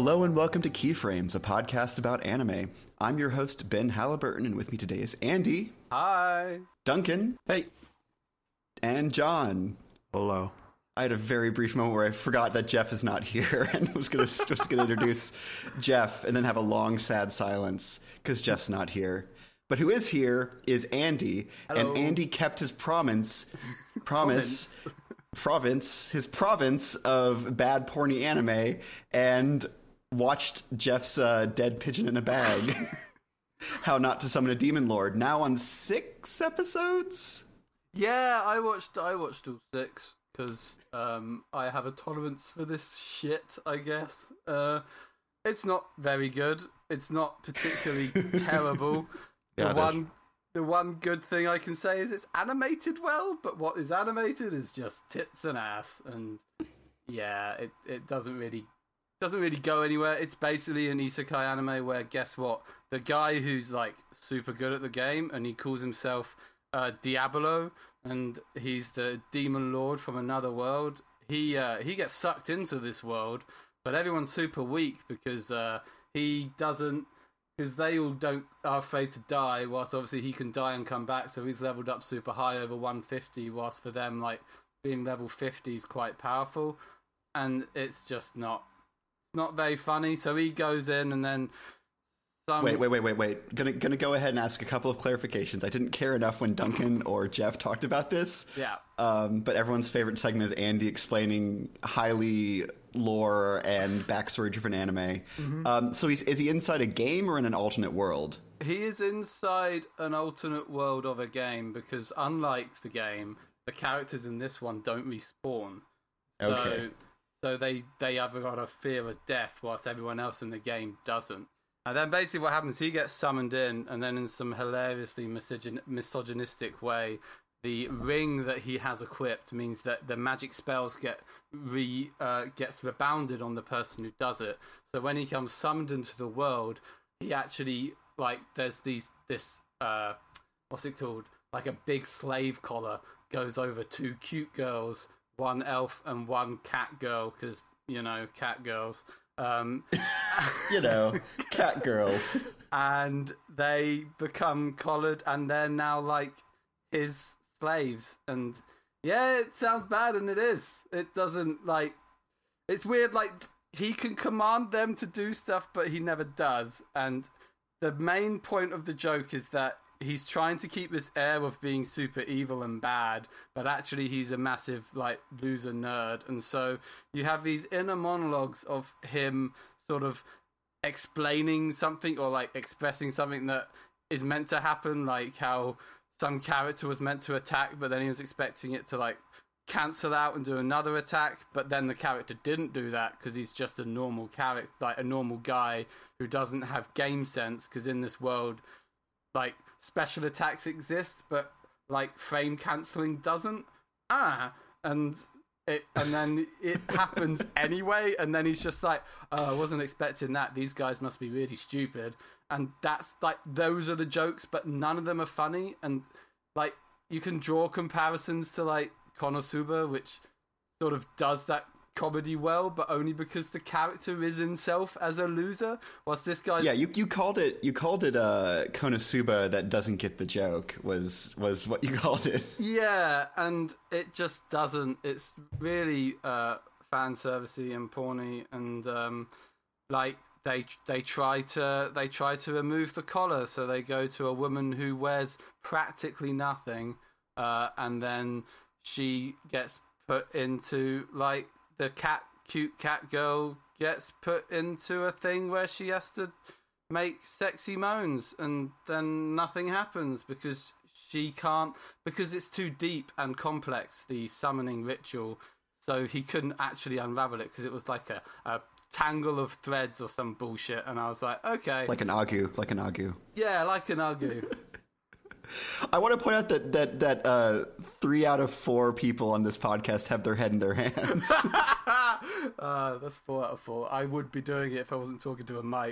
Hello and welcome to Keyframes, a podcast about anime. I'm your host, Ben Halliburton, and with me today is Andy. Hi. Duncan. Hey. And John. Hello. I had a very brief moment where I forgot that Jeff is not here and was going to introduce Jeff and then have a long, sad silence because Jeff's not here. But who is here is Andy. Hello. And Andy kept his province of bad porny anime and watched Jeff's dead pigeon in a bag. How Not to Summon a Demon Lord. Now on 6 episodes? Yeah, I watched all 6 because I have a tolerance for this shit, I guess. It's not very good. It's not particularly terrible. Yeah, The one good thing I can say is it's animated well, but what is animated is just tits and ass, and yeah, it doesn't really go anywhere. It's basically an isekai anime where, guess what? The guy who's like super good at the game and he calls himself Diablo, and he's the demon lord from another world. He gets sucked into this world, but everyone's super weak because he doesn't. Because they all are afraid to die, whilst obviously he can die and come back, so he's leveled up super high over 150, whilst for them, like, being level 50 is quite powerful, and it's just not very funny. So he goes in, and then Wait. Gonna go ahead and ask a couple of clarifications. I didn't care enough when Duncan or Jeff talked about this. Yeah. But everyone's favorite segment is Andy explaining highly lore and backstory driven anime. Mm-hmm. So is he inside a game or in an alternate world? He is inside an alternate world of a game, because unlike the game, the characters in this one don't respawn. Okay. So they have got a fear of death, whilst everyone else in the game doesn't. And then basically what happens, he gets summoned in, and then in some hilariously misogynistic way, the ring that he has equipped means that the magic spells gets rebounded on the person who does it. So when he comes summoned into the world, he actually, like, there's this what's it called? Like a big slave collar goes over 2 cute girls, 1 elf and 1 cat girl, because, you know, cat girls. Cat girls. And they become collared, and they're now like his slaves. And yeah, it sounds bad, and it is. It doesn't, like, it's weird, like, he can command them to do stuff, but he never does. And the main point of the joke is that he's trying to keep this air of being super evil and bad, but actually he's a massive, like, loser nerd. And so you have these inner monologues of him sort of explaining something or, like, expressing something that is meant to happen, like how some character was meant to attack, but then he was expecting it to, like, cancel out and do another attack, but then the character didn't do that because he's just a normal character, like a normal guy who doesn't have game sense, because in this world, like, special attacks exist, but, like, frame cancelling doesn't. And then it happens anyway, and then he's just like, I wasn't expecting that. These guys must be really stupid. And that's, like, those are the jokes, but none of them are funny. And, like, you can draw comparisons to, like, Konosuba, which sort of does that comedy well, but only because the character is himself as a loser. Whilst this guy, you called it Konosuba that doesn't get the joke was what you called it. Yeah, and it just doesn't. It's really fan servicey and porny, and like they try to remove the collar, so they go to a woman who wears practically nothing, and then she gets put into, like, the cute cat girl gets put into a thing where she has to make sexy moans, and then nothing happens because she can't, because it's too deep and complex, the summoning ritual, so he couldn't actually unravel it because it was like a tangle of threads or some bullshit, and I was like, okay. Like an agu. Yeah, like an agu. I want to point out that 3 out of 4 people on this podcast have their head in their hands. That's 4 out of 4. I would be doing it if I wasn't talking to a mic.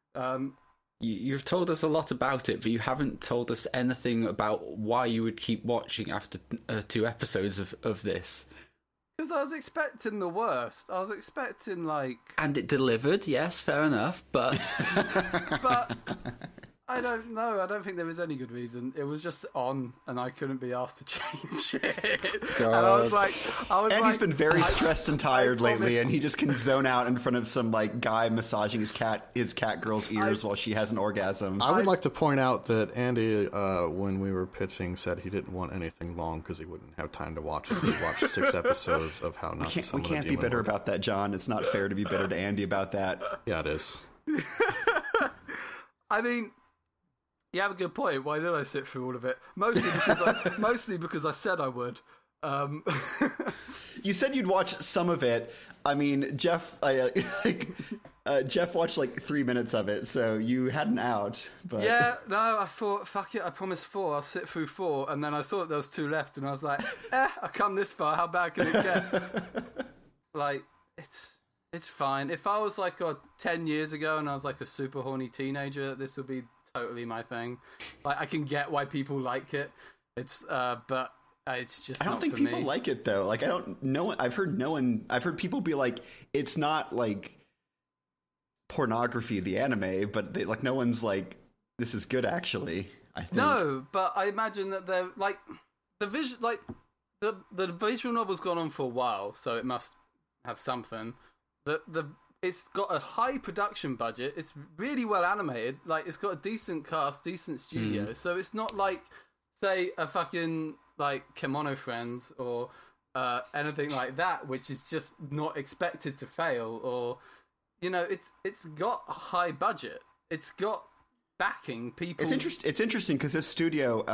You've told us a lot about it, but you haven't told us anything about why you would keep watching after 2 episodes of this. Because I was expecting the worst. I was expecting, like... And it delivered, yes, fair enough, but... But I don't know. I don't think there was any good reason. It was just on, and I couldn't be asked to change it. God. And I was like... Andy's been very stressed and tired I lately, promise- and he just can zone out in front of some like guy massaging his cat girl's ears while she has an orgasm. I would like to point out that Andy, when we were pitching, said he didn't want anything long because he wouldn't have time to watch it. He watched 6 episodes of How Not to we Summon a can't be Demon bitter Lord. about that, John. It's not fair to be bitter to Andy about that. Yeah, it is. I mean... You have a good point. Why did I sit through all of it? Mostly because I said I would. You said you'd watch some of it. I mean, Jeff watched like 3 minutes of it, so you had an out. But Yeah, no, I thought, fuck it, I promised 4, I'll sit through 4, and then I saw that there was 2 left, and I was like, I come this far, how bad can it get? Like, it's fine. If I was like 10 years ago and I was like a super horny teenager, this would be totally my thing. Like, I can get why people like it. But it's just I don't not think for people me. like it though. Like I don't know. I've heard people be like, it's not like pornography, the anime, but like no one's like, this is good actually. I think. No, but I imagine that they're like the visual novel's gone on for a while, so it must have something. It's got a high production budget. It's really well animated. Like it's got a decent cast, decent studio. So it's not like say a fucking like Kemono Friends or anything like that, which is just not expected to fail. Or it's got a high budget. It's got backing people. It's interesting because this studio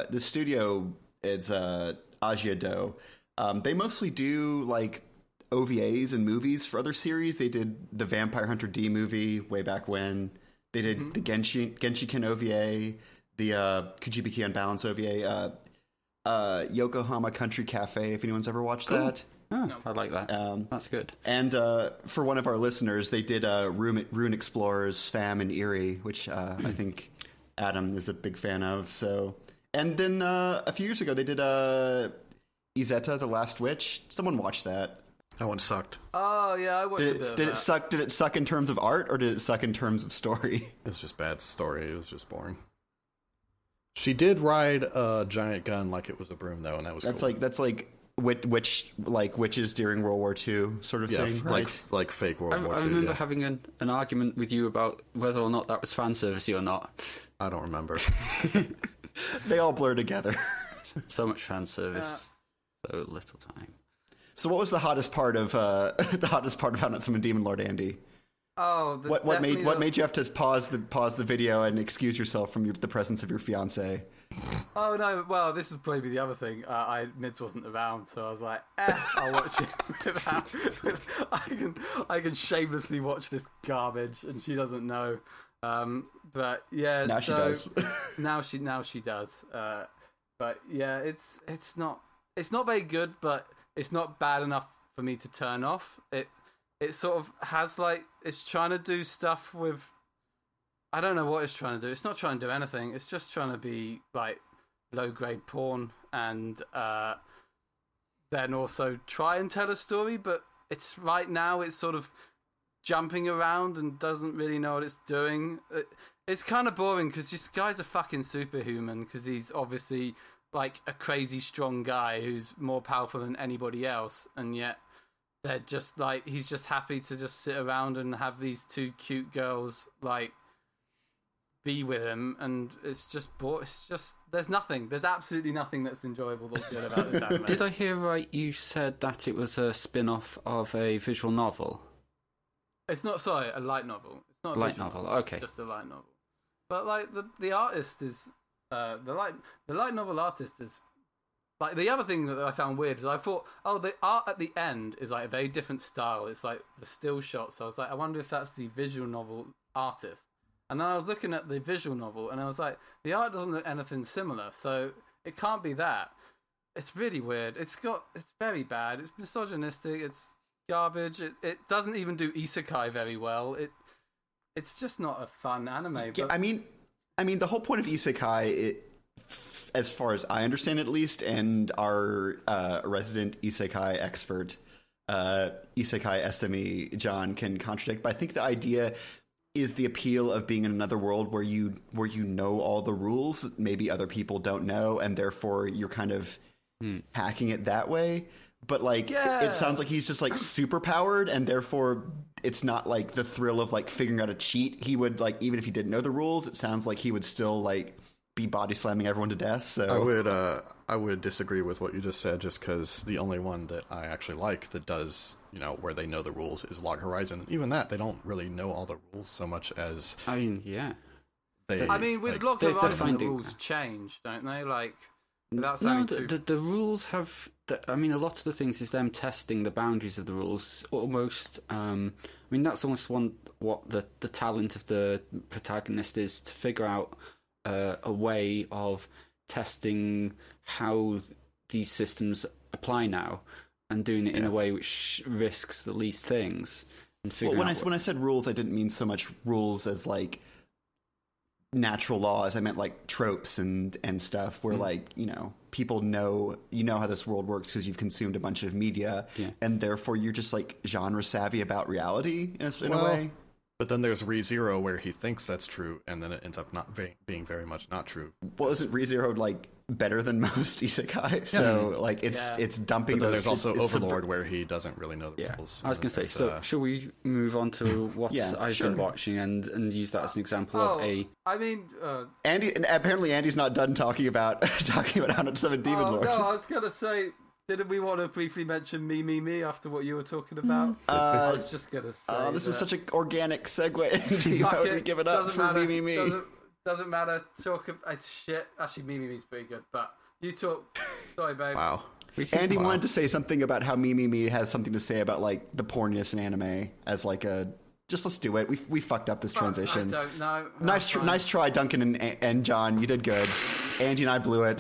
is Ajiado. They mostly do like OVAs and movies for other series. They did the Vampire Hunter D movie way back when. They did the Genshiken OVA, the Kujibiki Unbalanced OVA, Yokohama Country Cafe, if anyone's ever watched that. Oh, I like that. That's good. And for one of our listeners, they did Rune Explorers, Fam, and Eerie, which I think Adam is a big fan of. So, and then a few years ago, they did Izetta, The Last Witch. Someone watched that. That one sucked. Oh yeah, I watched a bit of Did that. it suck? Did it suck in terms of art, or did it suck in terms of story? It's just bad story. It was just boring. She did ride a giant gun like it was a broom, though, and that was cool. That's like witches during World War II sort of Yeah, thing. like fake World War II. I remember yeah. having an argument with you about whether or not that was fan servicey or not. I don't remember. They all blur together. So much fan service, so little time. So, what was the hottest part of How Not Summon Demon Lord, Andy? Oh, What made you have to pause the video and excuse yourself from the presence of your fiance? Oh no! Well, this is probably the other thing. Mids wasn't around, so I was like, I'll watch it without. I can shamelessly watch this garbage, and she doesn't know. But yeah, Now she does. now she does. But yeah, it's not very good, but it's not bad enough for me to turn off. It sort of has like it's trying to do stuff with. I don't know what it's trying to do. It's not trying to do anything. It's just trying to be like low grade porn and then also try and tell a story. But it's right now it's sort of jumping around and doesn't really know what it's doing. It's kind of boring because this guy's a fucking superhuman because he's obviously like a crazy strong guy who's more powerful than anybody else, and yet they're just like he's just happy to just sit around and have these 2 cute girls like be with him, and it's just there's absolutely nothing that's enjoyable or good about this anime. Did I hear right? You said that it was a spin-off of a visual novel. It's not a light novel. It's not a Light visual novel, okay. Just a light novel. But like the artist is the light novel artist is like the other thing that I found weird is I thought the art at the end is like a very different style. It's like the still shots. So I was like, I wonder if that's the visual novel artist. And then I was looking at the visual novel and I was like, the art doesn't look anything similar, so it can't be that. It's really weird. It's very bad. It's misogynistic. It's garbage. It doesn't even do isekai very well. It's just not a fun anime. Yeah, But I mean, the whole point of isekai, as far as I understand at least, and our resident isekai expert, isekai SME John can contradict, but I think the idea is the appeal of being in another world where you know all the rules that maybe other people don't know, and therefore you're kind of hacking it that way. But like, it sounds like he's just like super powered, and therefore it's not like the thrill of like figuring out a cheat. He would like, even if he didn't know the rules, it sounds like he would still like be body slamming everyone to death. So I would disagree with what you just said, just because the only one that I actually like that does, where they know the rules is Log Horizon. Even that, they don't really know all the rules so much as I mean, yeah. With Log Horizon, the rules change, don't they? Like, without sounding too... the rules have. A lot of the things is them testing the boundaries of the rules. Almost. That's almost what the talent of the protagonist is, to figure out a way of testing how these systems apply now, and doing it in a way which risks the least things. And when I said rules, I didn't mean so much rules as like natural laws. I meant like tropes and stuff where like, people know how this world works because you've consumed a bunch of media, and therefore you're just like genre savvy about reality in a way. But then there's ReZero where he thinks that's true, and then it ends up not being very much not true. Well, isn't ReZero like better than most isekai? So like it's dumping. But then those, there's also it's Overlord where he doesn't really know the rules. I was going to say. So shall we move on to what I've been watching and use that as an example of a? Andy, and apparently Andy's not done talking about how not to summon Demon Lord. No, I was going to say. Didn't we want to briefly mention Me after what you were talking about? I was just going to say. This is such an organic segue into how would we give it up for Me. Doesn't matter. It's shit. Actually, Me's pretty good, but you talk. Sorry, babe. Wow. Andy wanted to say something about how Me has something to say about like the porniness in anime as like a. Just let's do it. We fucked up this transition. I don't know. Nice try, Duncan and John. You did good. Andy and I blew it.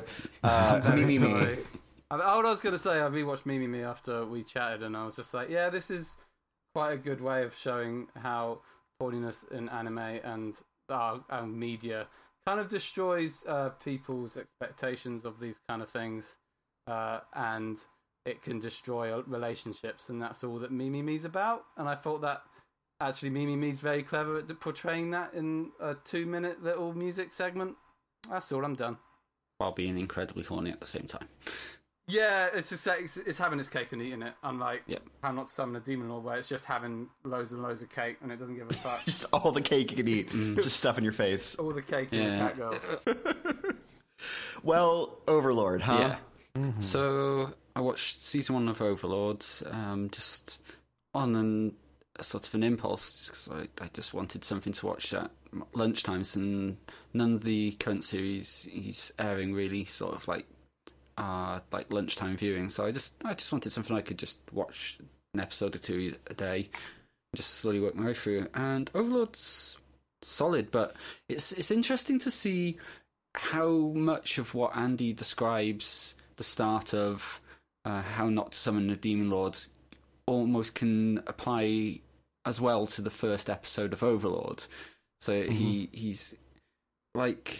Me. What I was going to say, I rewatched Me after we chatted, and I was just like, yeah, this is quite a good way of showing how porniness in anime and media kind of destroys people's expectations of these kind of things, and it can destroy relationships, and that's all that Me's about. And I thought that actually Me's very clever at portraying that in a 2-minute little music segment. That's all, I'm done. While being incredibly horny at the same time. Yeah, it's just it's having its cake and eating it. Unlike How Not to Summon a Demon Lord, where it's just having loads and loads of cake and it doesn't give a fuck. Just all the cake you can eat, just stuff in your face. All the cake in the cat girl. Well, Overlord, huh? Yeah. Mm-hmm. So I watched season 1 of Overlord, just on a sort of an impulse, because I just wanted something to watch at lunchtimes, and none of the current series he's airing really sort of like lunchtime viewing, so I just wanted something I could just watch an episode or 2 a day, and just slowly work my way through. And Overlord's solid, but it's interesting to see how much of what Andy describes the start of How Not to Summon a Demon Lord almost can apply as well to the first episode of Overlord. So he's like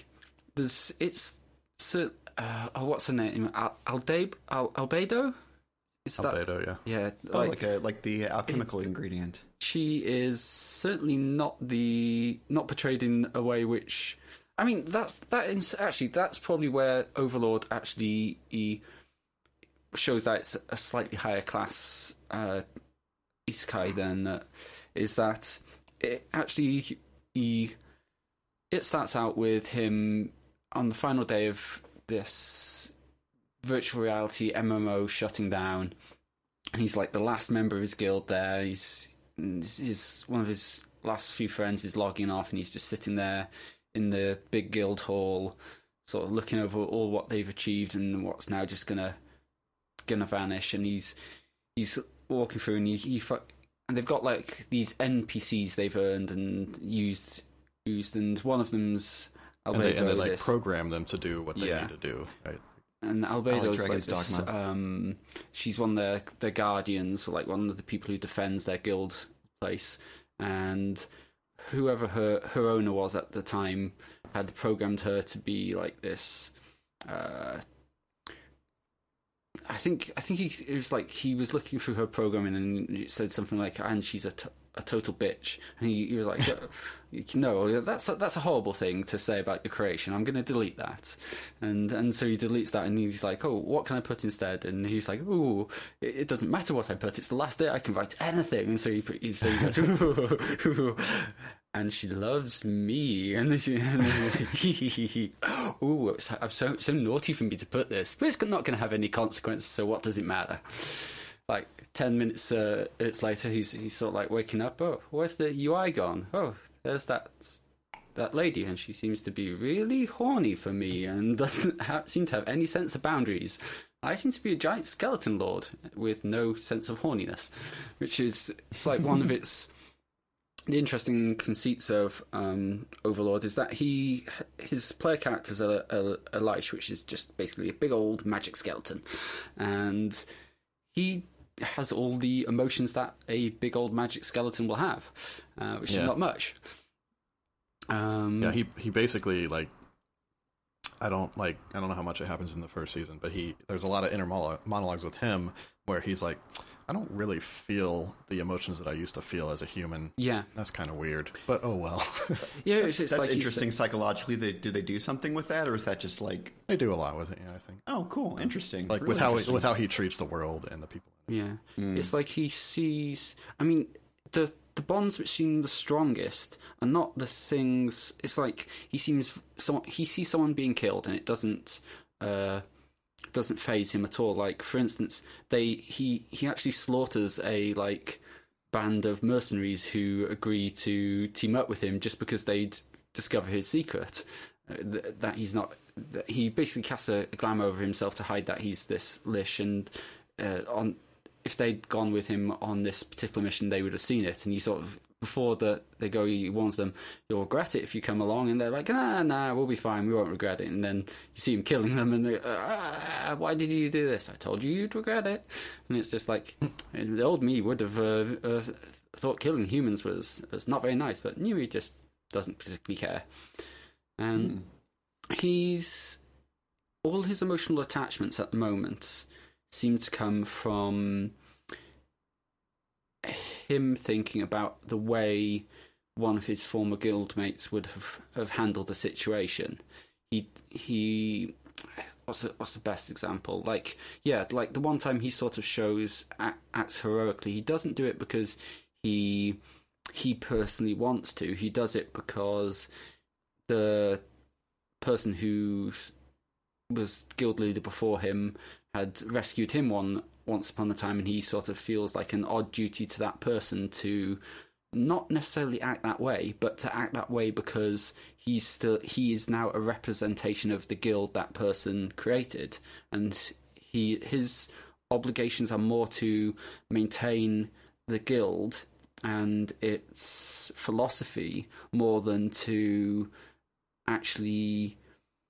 what's her name? Albedo? Albedo, yeah. Yeah, like the alchemical ingredient. She is certainly not portrayed in a way which. I mean, that's probably where Overlord actually shows that it's a slightly higher class isekai than is that it actually it starts out with him on the final day of this virtual reality MMO shutting down, and he's like the last member of his guild there. He's one of his last few friends is logging off, and he's just sitting there in the big guild hall, sort of looking over all what they've achieved and what's now just gonna vanish. And he's walking through, and and they've got like these NPCs they've earned and used, and one of them's Albedo. And they like program them to do what they need to do, right? And Albedo's like this, she's one of their guardians, or like one of the people who defends their guild place, and whoever her owner was at the time had programmed her to be like this I think it was like he was looking through her programming and it said something like, "And she's a total bitch," and he was like, "No, that's a horrible thing to say about your creation. I'm going to delete that," and so he deletes that, and he's like, "Oh, what can I put instead?" And he's like, "Oh, it doesn't matter what I put. It's the last day I can write anything." And so he goes, "Ooh, and she loves me," and ooh, I'm so naughty for me to put this, but it's not going to have any consequences. So what does it matter? Like 10 minutes it's later, he's sort of like waking up. Oh, where's the UI gone? Oh, there's that lady, and she seems to be really horny for me and doesn't seem to have any sense of boundaries. I seem to be a giant skeleton lord with no sense of horniness, which is it's like one of its the interesting conceits of Overlord is that his player character's a Lich, which is just basically a big old magic skeleton, and he has all the emotions that a big old magic skeleton will have, which is not much. He basically like I don't know how much it happens in the first season, but there's a lot of inner monologues with him where he's like, I don't really feel the emotions that I used to feel as a human. Yeah, that's kind of weird, but oh well. Yeah, that's like interesting psychologically. Do they do something with that, or is that just like they do a lot with it? Yeah, I think. Oh, cool, interesting. Like really with how he treats the world and the people. Yeah, it's like he sees. I mean, the bonds which seem the strongest are not the things. It's like he sees someone being killed, and it doesn't faze him at all. Like, for instance, he actually slaughters a band of mercenaries who agree to team up with him just because they'd discover his secret. That he's not. That he basically casts a glamour over himself to hide that he's this Lich, and if they'd gone with him on this particular mission, they would have seen it. And he sort of, before they go, he warns them, "You'll regret it if you come along." And they're like, nah, we'll be fine. We won't regret it. And then you see him killing them, and they're, "Why did you do this? I told you you'd regret it." And it's just like, the old me would have thought killing humans was not very nice, but new me just doesn't particularly care. And all his emotional attachments at the moment seem to come from him thinking about the way one of his former guildmates would have handled the situation. He what's the best example? Like the one time he sort of acts heroically. He doesn't do it because he personally wants to. He does it because the person who was guild leader before him had rescued him once upon a time, and he sort of feels like an odd duty to that person to not necessarily act that way, but to act that way because he is now a representation of the guild that person created, and his obligations are more to maintain the guild and its philosophy more than to actually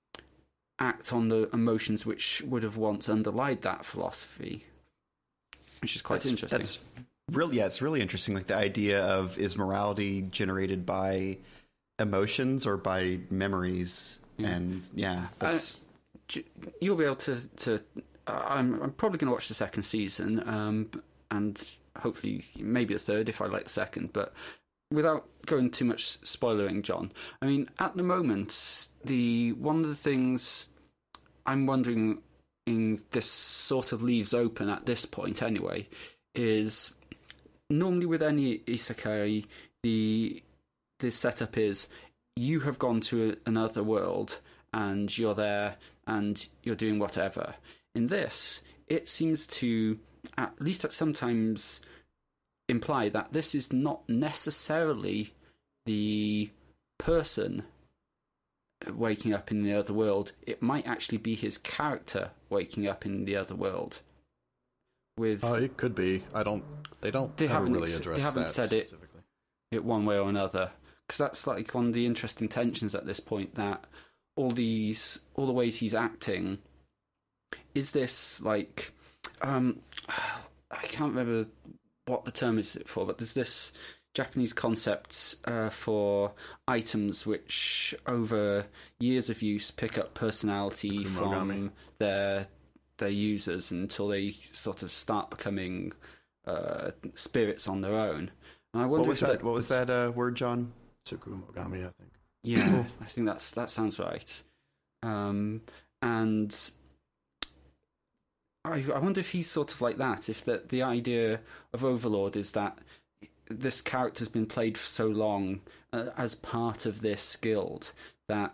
act on the emotions which would have once underlied that philosophy, which is quite interesting. That's really, it's really interesting. Like the idea of, is morality generated by emotions or by memories? And that's you'll be able to. I'm probably going to watch the second season, and hopefully maybe the third if I like the second, but. Without going too much spoilering, John, I mean, at the moment, one of the things I'm wondering this sort of leaves open at this point anyway, is normally with any isekai, the setup is you have gone to another world and you're there and you're doing whatever. In this, it seems to, at least sometimes, imply that this is not necessarily the person waking up in the other world. It might actually be his character waking up in the other world. It could be. They haven't really addressed that said specifically. it one way or another, because that's like one of the interesting tensions at this point, that all the ways he's acting, is this like I can't remember what the term is for, but there's this Japanese concept for items which, over years of use, pick up personality from their users until they sort of start becoming spirits on their own. And I wonder what was that word, John? Tsukumogami, I think. Yeah, I think that sounds right. And I wonder if he's sort of like that. If the idea of Overlord is that this character's been played for so long as part of this guild that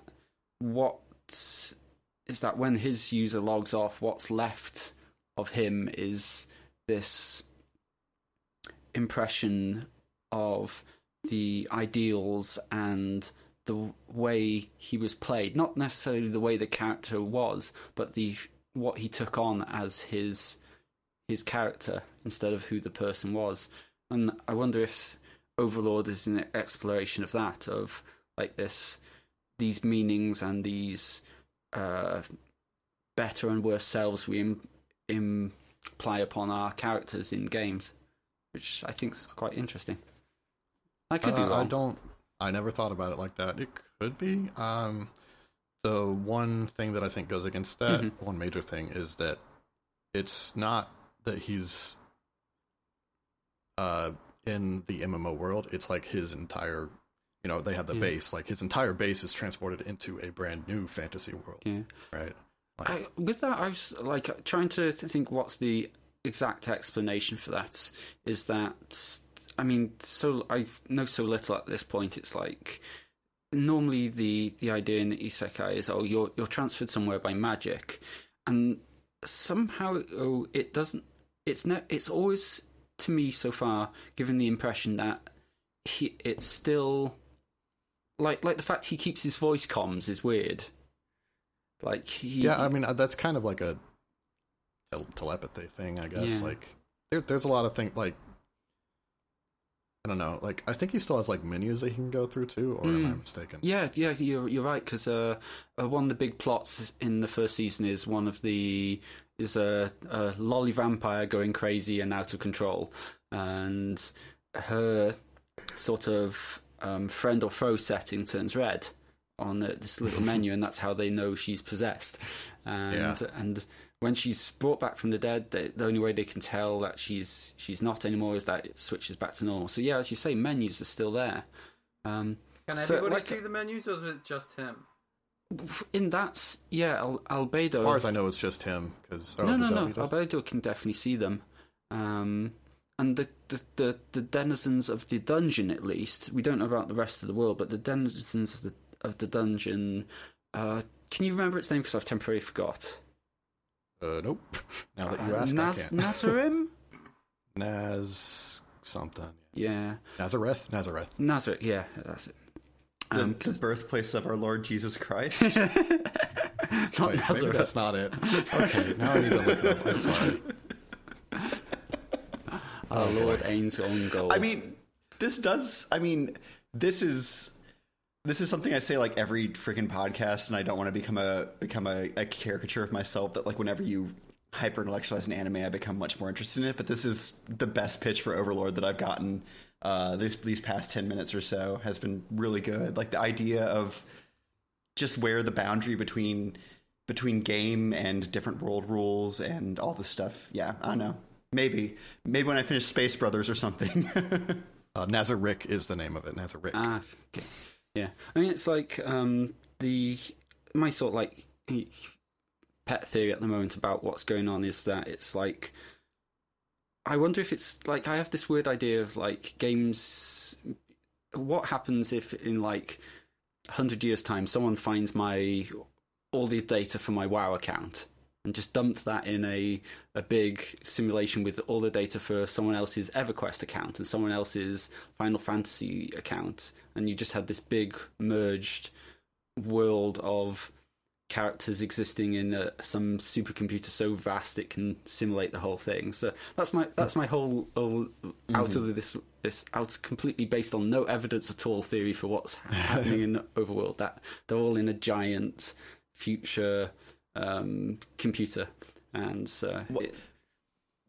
when his user logs off, what's left of him is this impression of the ideals and the way he was played, not necessarily the way the character was, but what he took on as his character instead of who the person was. And I wonder if Overlord is an exploration of that, of like these meanings and these better and worse selves we imply upon our characters in games, which I think is quite interesting. I could be wrong. I never thought about it like that. It could be. The one thing that I think goes against that, one major thing, is that it's not that he's in the MMO world. It's like his entire, they have the base. Like his entire base is transported into a brand new fantasy world. Yeah. Right. With that, I was like trying to think what's the exact explanation for that. Is that, I mean, so I know so little at this point. It's like normally the idea in isekai is, you're transferred somewhere by magic, and somehow it doesn't. It's always, to me so far, given the impression that it's still like the fact he keeps his voice comms is weird. Like I mean, that's kind of like a telepathy thing, I guess. Yeah. Like there's a lot of things, like, I don't know. Like, I think he still has like menus that he can go through too, or am I mistaken? Yeah, you're right, because one of the big plots in the first season is a lolly vampire going crazy and out of control, and her sort of friend or foe setting turns red on this little menu, and that's how they know she's possessed. And when she's brought back from the dead, the only way they can tell that she's not anymore is that it switches back to normal. So yeah, as you say, menus are still there. Can everybody see the menus, or is it just him? In that, Albedo. As far as I know, it's just him. No. Albedo can definitely see them. And the denizens of the dungeon, at least, we don't know about the rest of the world, but the denizens of the dungeon. Can you remember its name? Because I've temporarily forgot. Nope. Now that you ask, I can't. Nazarim? Naz something. Yeah. Nazareth, yeah, that's it. The birthplace of our Lord Jesus Christ. Not Wait, Nazareth. maybe that's not it. Okay, now I need to look it up. I'm sorry. Our Lord aims on goal. I mean, this is something I say like every freaking podcast, and I don't want to become a caricature of myself that, like, whenever you hyper intellectualize an anime, I become much more interested in it. But this is the best pitch for Overlord that I've gotten these past 10 minutes or so. Has been really good. Like, the idea of just where the boundary between game and different world rules and all this stuff. Yeah, I don't know. Maybe when I finish Space Brothers or something. Nazarick is the name of it. Nazarick. Ah, okay. Yeah, I mean, it's like my sort of like pet theory at the moment about what's going on is that it's like, I wonder if it's like, I have this weird idea of like games. What happens if in like 100 years' time someone finds all the data from my WoW account and just dumped that in a big simulation with all the data for someone else's EverQuest account and someone else's Final Fantasy account, and you just had this big merged world of characters existing in some supercomputer so vast it can simulate the whole thing. So that's my whole out of this out completely based on no evidence at all theory for what's happening in Overworld, that they're all in a giant future computer, and so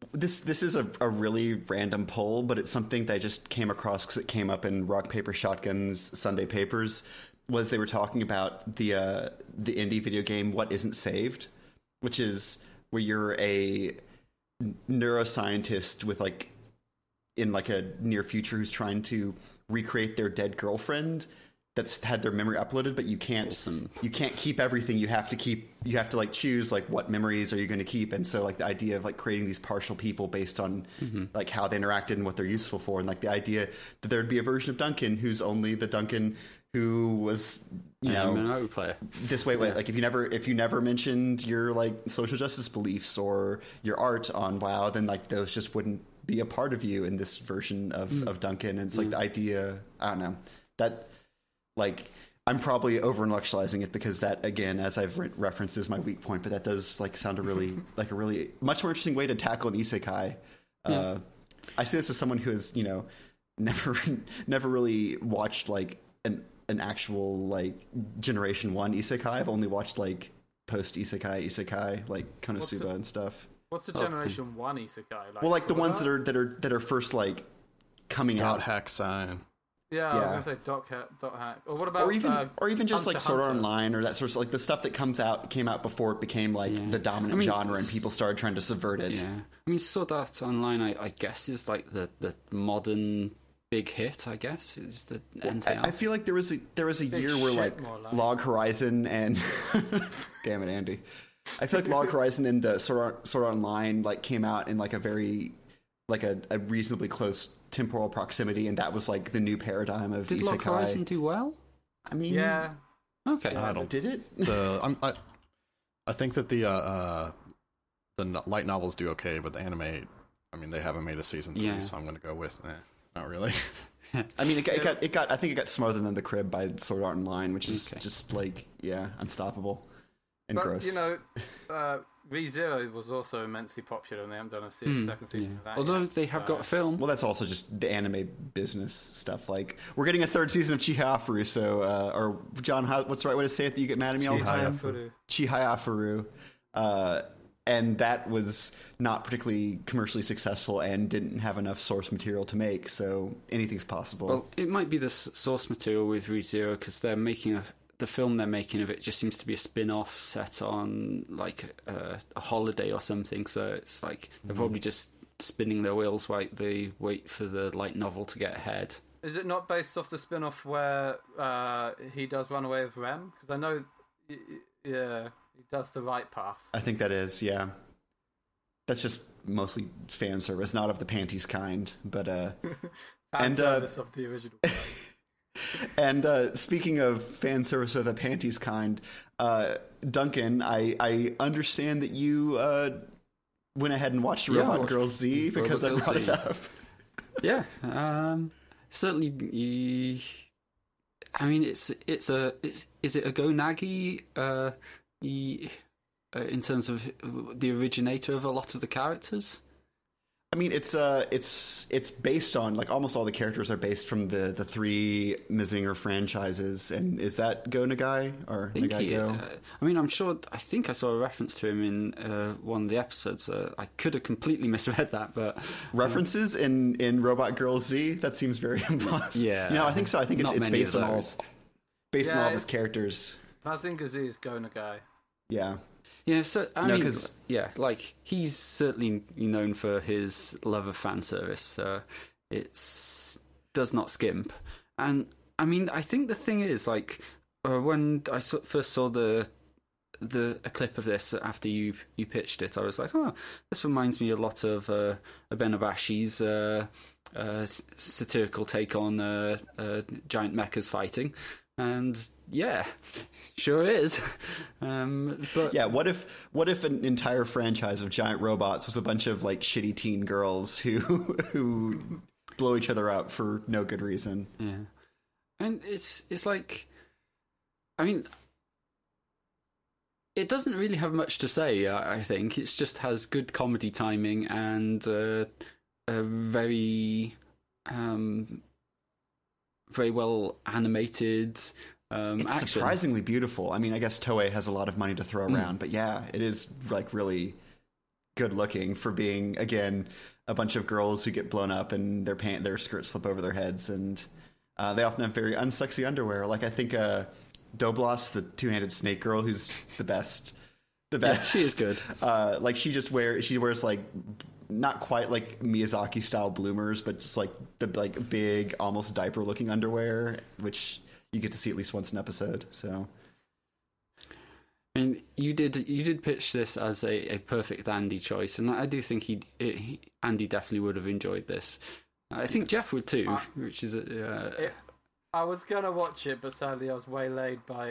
This is a really random poll, but it's something that I just came across because it came up in Rock Paper Shotgun's Sunday Papers. Was they were talking about the indie video game What Isn't Saved, which is where you're a neuroscientist with like in like a near future who's trying to recreate their dead girlfriend that's had their memory uploaded, but you can't keep everything. You have to like choose like what memories are you going to keep. And so like the idea of like creating these partial people based on like how they interacted and what they're useful for, and like the idea that there'd be a version of Duncan who's only the Duncan who was, you know, MMO player. This way, like if you never mentioned your like social justice beliefs or your art on WoW, then like those just wouldn't be a part of you in this version of Duncan. And it's like the idea, I don't know, that like I'm probably over intellectualizing it because that, again, as I've referenced, is my weak point, but that does like sound a really much more interesting way to tackle an isekai. I say this as someone who has, you know, never really watched like an actual like Generation 1 isekai. I've only watched like post isekai like Konosuba and stuff. What's the Generation 1 isekai like? Well, like the ones that are first like coming out. Hack Sign. Yeah, I was gonna say dot hack. Or what about or even just like Sword Art Hunter? Online or that sort of like the stuff that came out before it became like the dominant genre and people started trying to subvert it. Yeah, I mean, Sword Art Online, I guess, is like the modern big hit. I guess is the I feel like there was a year where like Log Horizon and damn it, Andy. I feel like Log Horizon and Sword Art Online like came out in like a very like a reasonably close temporal proximity, and that was like the new paradigm of Did isekai. Log Horizon do well? I mean, Yeah. Okay. I don't. Did it? I think that the light novels do okay, but the anime, I mean, they haven't made a season 3, so I'm going to go with not really. I mean, it got. I think it got smothered than the crib by Sword Art Online, which is just like unstoppable and gross. You know, ReZero was also immensely popular, and they haven't done a second season of that. Although yet, they have got a film. Well, that's also just the anime business stuff. Like, we're getting a 3rd season of Chihayafuru, so, or John, what's the right way to say it that you get mad at me all the time? Chihayafuru. And that was not particularly commercially successful and didn't have enough source material to make, so anything's possible. Well, it might be the source material with ReZero because they're making the film they're making of it just seems to be a spin-off set on like a holiday or something. So it's like they're probably just spinning their wheels while they wait for the light novel to get ahead. Is it not based off the spin-off where he does run away with Rem? Because I know, he does the right path. I think that is, yeah. That's just mostly fan service, not of the panties kind, but Fan service of the original. And speaking of fan service of the panties kind, Duncan, I understand that you went ahead and watched Robot Girl Z because I brought it up. Yeah, certainly. I mean, is it a Go Nagi? In terms of the originator of a lot of the characters. I mean, it's based on, like, almost all the characters are based from the 3 Mazinger franchises. And is that Go Nagai or Nagai Go? I mean, I think I saw a reference to him in one of the episodes. I could have completely misread that, but references in Robot Girl Z. That seems very impossible. Yeah, I think so. I think it's based on all of his characters. Mazinger Z is Go Nagai. Yeah. Yeah, so I mean, like he's certainly known for his love of fan service. So it's does not skimp. And I mean, I think the thing is, like, when I first saw a clip of this after you pitched it, I was like, oh, this reminds me a lot of Abenabashi's satirical take on giant mechas fighting. And yeah, sure is. But yeah, what if an entire franchise of giant robots was a bunch of like shitty teen girls who blow each other up for no good reason? Yeah, and it's like, I mean, it doesn't really have much to say. I think it just has good comedy timing and a very well animated it's action. Surprisingly beautiful. I mean, I guess Toei has a lot of money to throw around, but yeah, it is like really good looking for being, again, a bunch of girls who get blown up and their skirts slip over their heads, and they often have very unsexy underwear. Like I think Doblas, the two-handed snake girl, who's the best. Yeah, she is good. Like she wears like not quite like Miyazaki style bloomers, but just like the like big, almost diaper looking underwear, which you get to see at least once an episode. So, I mean, you did pitch this as a perfect Andy choice, and I do think Andy definitely would have enjoyed this. I think Jeff would too, which is I was gonna watch it, but sadly I was waylaid by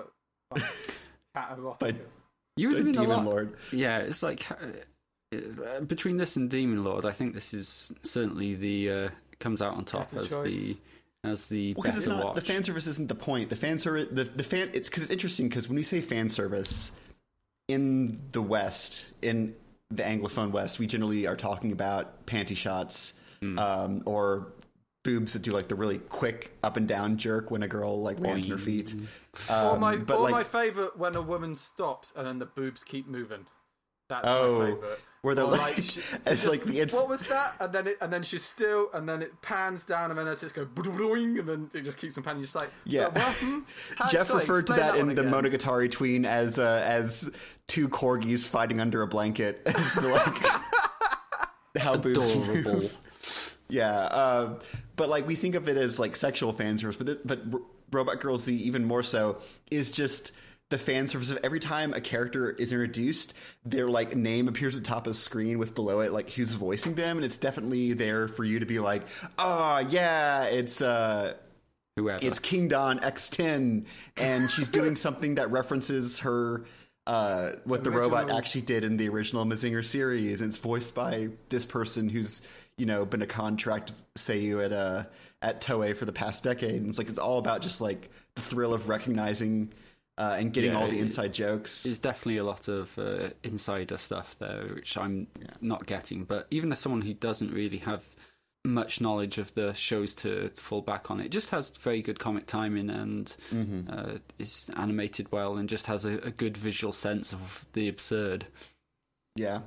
Cat Erotica. You would have been Demon a lot. Lord. Yeah, it's like between this and Demon Lord, I think this is certainly the comes out on top Better as choice. the Because it's better not watch. the fan service isn't the point. The fan service, the fan. It's because it's interesting because when we say fan service in the West, in the Anglophone West, we generally are talking about panty shots or boobs that do like the really quick up and down jerk when a girl like lands on her feet. Or But my like favorite when a woman stops and then the boobs keep moving. That's Oh, my favorite. where they're Or like, it's just, like the what was that? And then she's still, and then it pans down, and then it just goes, and then it just keeps on panning. Just like, Yeah. Jeff Sorry, referred to explain that in one the again. Monogatari tween as two corgis fighting under a blanket. As the, like how boobs Adorable. move. Yeah, but like we think of it as like sexual fan service, but Robot Girl Z even more so is just the fan service of every time a character is introduced, their like name appears at the top of the screen with below it like who's voicing them, and it's definitely there for you to be like, oh yeah, it's Whoever. it's King Dawn X10, and she's doing something that references her what the robot Original. actually did in the original Mazinger series, and it's voiced by this person who's been a contract seiyuu at Toei for the past decade, and it's all about just like the thrill of recognizing and getting Yeah, all the inside jokes. There's definitely a lot of insider stuff there, which I'm not getting. But even as someone who doesn't really have much knowledge of the shows to fall back on, it just has very good comic timing and is animated well and just has a good visual sense of the absurd. Yeah,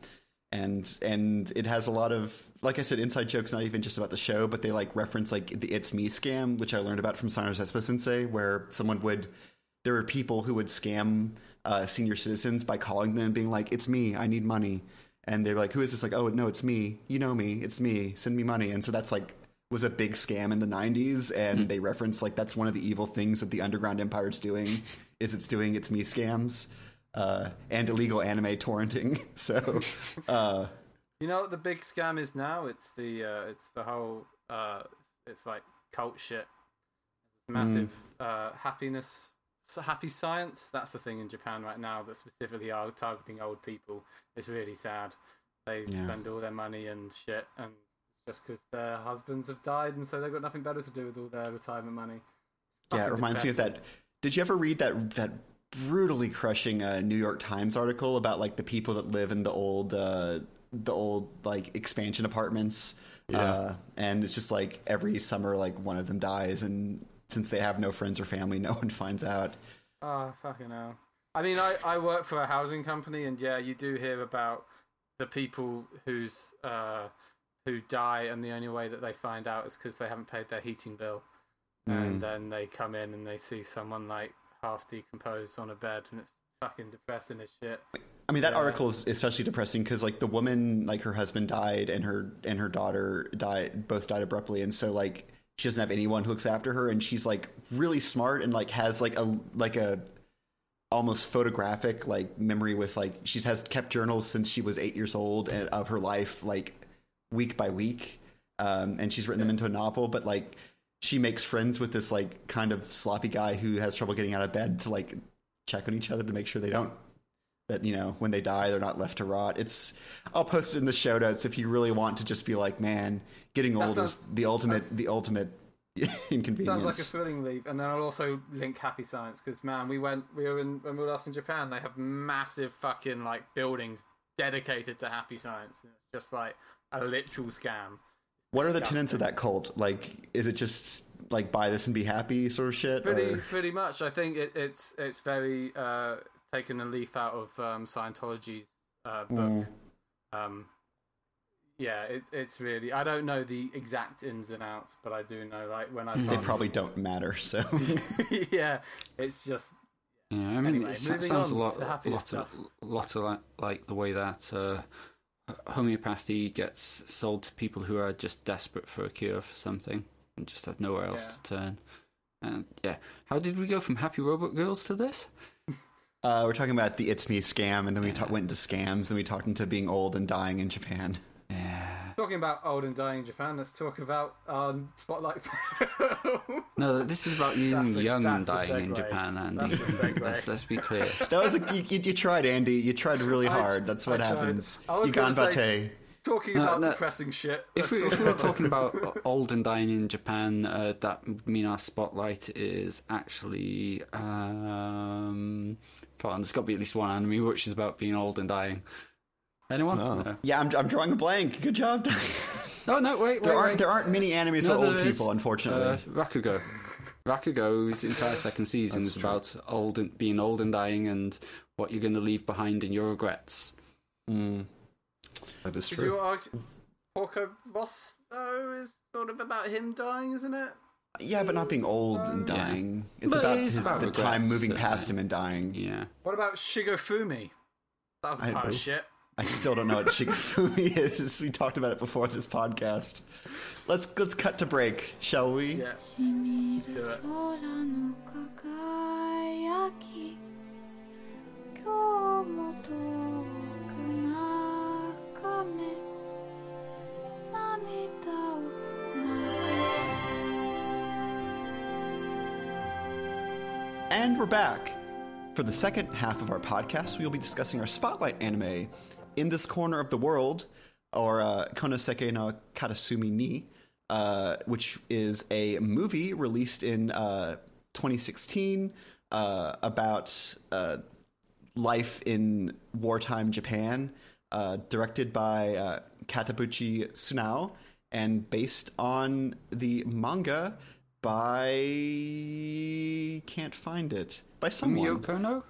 and it has a lot of, like I said, inside jokes. Not even just about the show, but they like reference like the "It's Me" scam, which I learned about from Sanaro Zetsubou Sensei, where there were people who would scam senior citizens by calling them and being like, "It's me, I need money," and they're like, "Who is this?" Like, "Oh no, it's me. You know me. It's me. Send me money." And so that's like was a big scam in the 90s, and they reference like that's one of the evil things that the Underground Empire is doing. It's doing "It's Me" scams. And illegal anime torrenting. So, You know what the big scam is now? It's the whole it's like cult shit. Massive happy science. That's the thing in Japan right now that specifically are targeting old people. It's really sad. They spend all their money and shit, and just because their husbands have died, and so they've got nothing better to do with all their retirement money. yeah, it reminds me of that. Did you ever read that brutally crushing New York Times article about like the people that live in the old like expansion apartments? And it's just like every summer like one of them dies, and since they have no friends or family, no one finds out. Oh, fucking hell. I mean, I work for a housing company, and yeah, you do hear about the people who die, and the only way that they find out is because they haven't paid their heating bill. And then they come in and they see someone like half decomposed on a bed, and it's fucking depressing as shit. I mean, that article is especially depressing because like the woman, like her husband died and her daughter both died abruptly, and so like she doesn't have anyone who looks after her, and she's like really smart and like has like a almost photographic like memory with like she has kept journals since she was 8 years old and of her life like week by week, and she's written them into a novel, but like she makes friends with this like kind of sloppy guy who has trouble getting out of bed to like check on each other to make sure that when they die they're not left to rot. I'll post it in the show notes if you really want to just be like, man, getting old is the ultimate inconvenience. Sounds like a thrilling leave. And then I'll also link Happy Science because when we were last in Japan, they have massive fucking like buildings dedicated to Happy Science, and it's just like a literal scam. What are the tenets of that cult? Like, is it just like buy this and be happy sort of shit? Pretty much. I think it's very taking a leaf out of Scientology's book Yeah, it's really. I don't know the exact ins and outs, but I do know like when I. They probably don't matter. So yeah, it's just. Yeah, I mean, Anyway, it sounds moving a on lot, to the happiest stuff. lot of like the way that homeopathy gets sold to people who are just desperate for a cure for something and just have nowhere else to turn. And yeah, how did we go from Happy Robot Girls to this? we're talking about the It's Me scam, and then we went into scams, and we talked into being old and dying in Japan. Yeah. Talking about old and dying Japan, let's talk about Spotlight. No, this is about you young and that's a dying in segue. Japan, Andy. That's a segue. Let's be clear. That was you tried, Andy. You tried really hard. That's what I tried. happens. I was You gonna ganbate. say- Talking about depressing shit. If we were talking about old and dying in Japan, that would mean our spotlight is actually. Come on, there's got to be at least one anime which is about being old and dying. Anyone? No. Yeah, I'm drawing a blank. Good job. No, wait. There aren't many animes for old people, unfortunately. Rakugo. Rakugo's entire second season is about being old and dying and what you're going to leave behind in your regrets. That is Did true. you argue Porco Rosso is sort of about him dying, isn't it? Yeah, but not being old and dying. It's But about, it is about the time regrets, moving past him and dying. Yeah. What about Shigofumi? That was a pile of shit. I still don't know what Shigofumi is. We talked about it before this podcast. Let's cut to break, shall we? Yeah. しみる空の輝き今日も遠く眺め涙を流す And we're back. For the second half of our podcast, we will be discussing our spotlight anime, In This Corner of the World, or Konoseke no Katasumi ni, which is a movie released in 2016 about life in wartime Japan, directed by Katabuchi Tsunao, and based on the manga by... can't find it. By someone. Fumio Kono?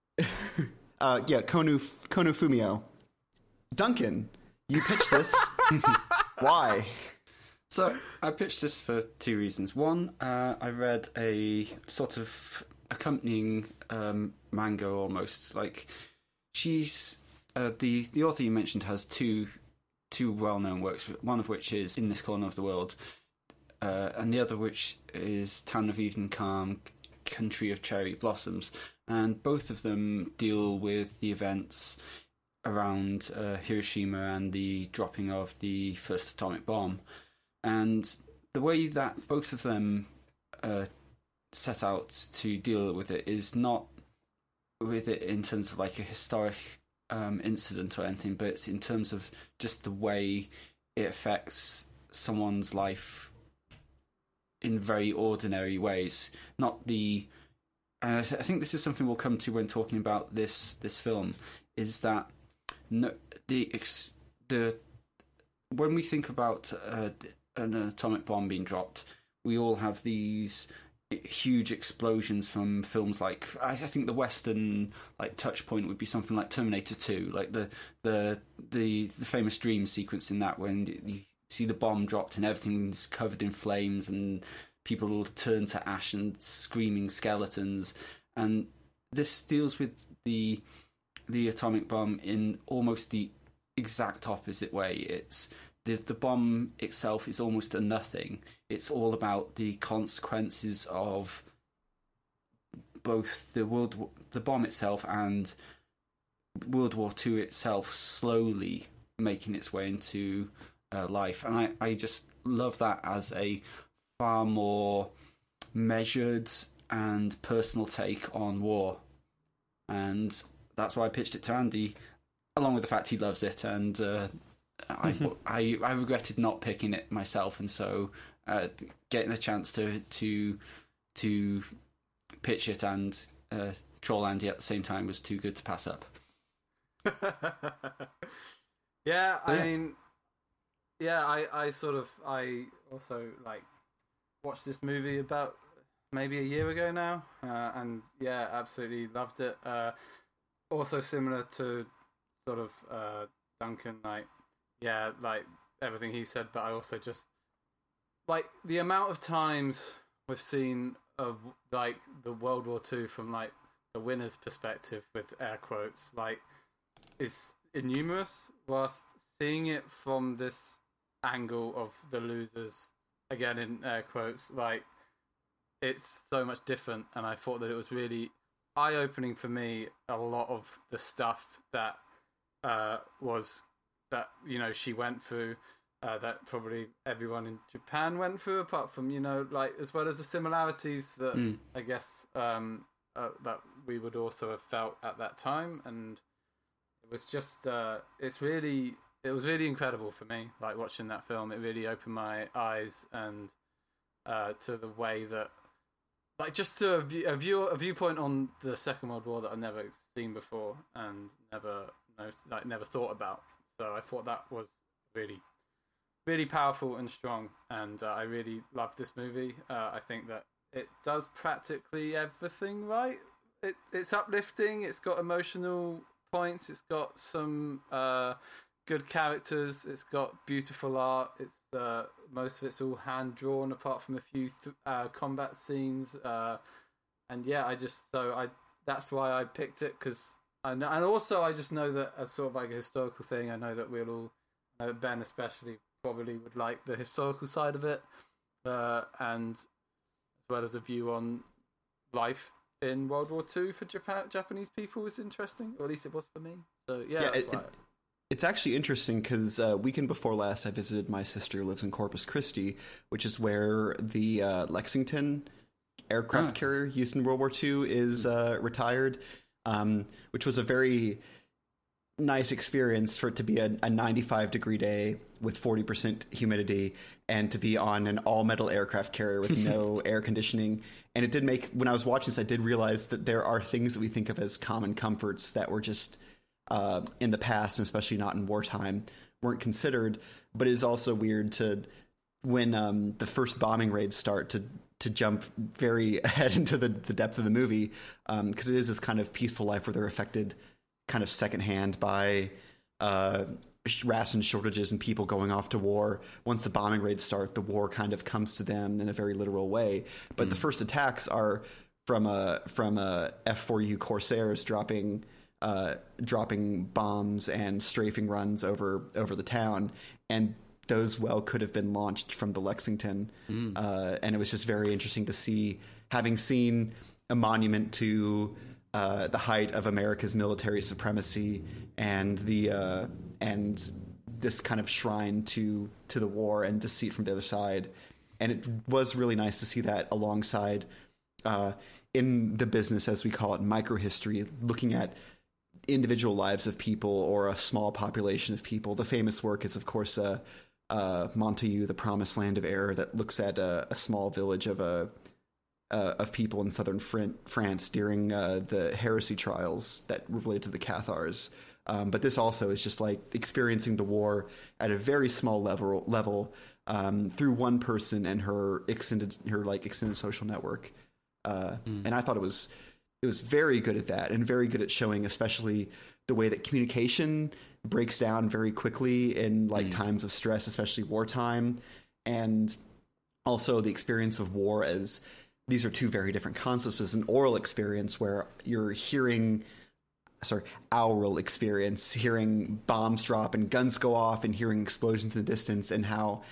Kono Fumio. Duncan, you pitched this. Why? So, I pitched this for two reasons. One, I read a sort of accompanying manga almost. Like, she's... the author you mentioned has two well-known works, one of which is In This Corner of the World, and the other which is Town of Evening Calm, Country of Cherry Blossoms. And both of them deal with the events around Hiroshima and the dropping of the first atomic bomb. And the way that both of them set out to deal with it is not with it in terms of like a historic incident or anything, but it's in terms of just the way it affects someone's life in very ordinary ways. Not the... And I think this is something we'll come to when talking about this film, is that when we think about an atomic bomb being dropped, we all have these huge explosions from films like... I think the Western like touch point would be something like Terminator 2, like the famous dream sequence in that, when you see the bomb dropped and everything's covered in flames and people turn to ash and screaming skeletons. And this deals with the atomic bomb in almost the exact opposite way. It's the bomb itself is almost a nothing. It's all about the consequences of both the bomb itself and World War II itself slowly making its way into life. And I just love that as a far more measured and personal take on war. And that's why I pitched it to Andy, along with the fact he loves it. And I regretted not picking it myself, and so getting a chance to pitch it and troll Andy at the same time was too good to pass up. Yeah, I mean, yeah, I also like watched this movie about maybe a year ago now, and yeah, absolutely loved it. Also similar to sort of Duncan. Like, yeah, like everything he said, but I also just like the amount of times we've seen of like the World War II from like the winner's perspective with air quotes, like is innumerous, whilst seeing it from this angle of the losers, again in air quotes, like it's so much different. And I thought that it was really eye-opening for me, a lot of the stuff that was that, you know, she went through, that probably everyone in Japan went through, apart from, you know, like, as well as the similarities that I guess that we would also have felt at that time. And it was just it was really incredible for me, like watching that film. It really opened my eyes and to the way that, like, just to a viewpoint on the Second World War that I've never seen before and never thought about. So I thought that was really, really powerful and strong, and I really loved this movie. I think that it does practically everything right. It's uplifting. It's got emotional points. It's got some good characters. It's got beautiful art. It's most of it's all hand drawn, apart from a few combat scenes. And yeah, that's why I picked it, because I know, and also I just know that as sort of like a historical thing, I know that we'll all, Ben especially, probably would like the historical side of it, and as well as a view on life in World War II for Japanese people was interesting, or at least it was for me. So yeah, that's why. It's actually interesting because weekend before last, I visited my sister who lives in Corpus Christi, which is where the Lexington aircraft carrier used in World War II is retired, which was a very nice experience for it to be a 95-degree day with 40% humidity and to be on an all-metal aircraft carrier with no air conditioning. And it did make, when I was watching this, I did realize that there are things that we think of as common comforts that were just in the past, and especially not in wartime, weren't considered. But it is also weird to, when the first bombing raids start, to jump very ahead into the depth of the movie, because it is this kind of peaceful life where they're affected kind of secondhand by ration shortages and people going off to war. Once the bombing raids start, the war kind of comes to them in a very literal way. But the first attacks are from a F-4U Corsairs dropping bombs and strafing runs over the town, and those could have been launched from the Lexington. And it was just very interesting to see, having seen a monument to the height of America's military supremacy and this kind of shrine to the war, and to see it from the other side. And it was really nice to see that alongside in the business, as we call it, microhistory, looking at individual lives of people or a small population of people. The famous work is, of course, Montagu, The Promised Land of Air, that looks at a small village of people in southern France during the heresy trials that related to the Cathars. But this also is just like experiencing the war at a very small level through one person and her extended social network. And I thought it was very good at that, and very good at showing, especially the way that communication breaks down very quickly in times of stress, especially wartime, and also the experience of war as these are two very different concepts. As an oral experience where you're aural experience, hearing bombs drop and guns go off and hearing explosions in the distance, and how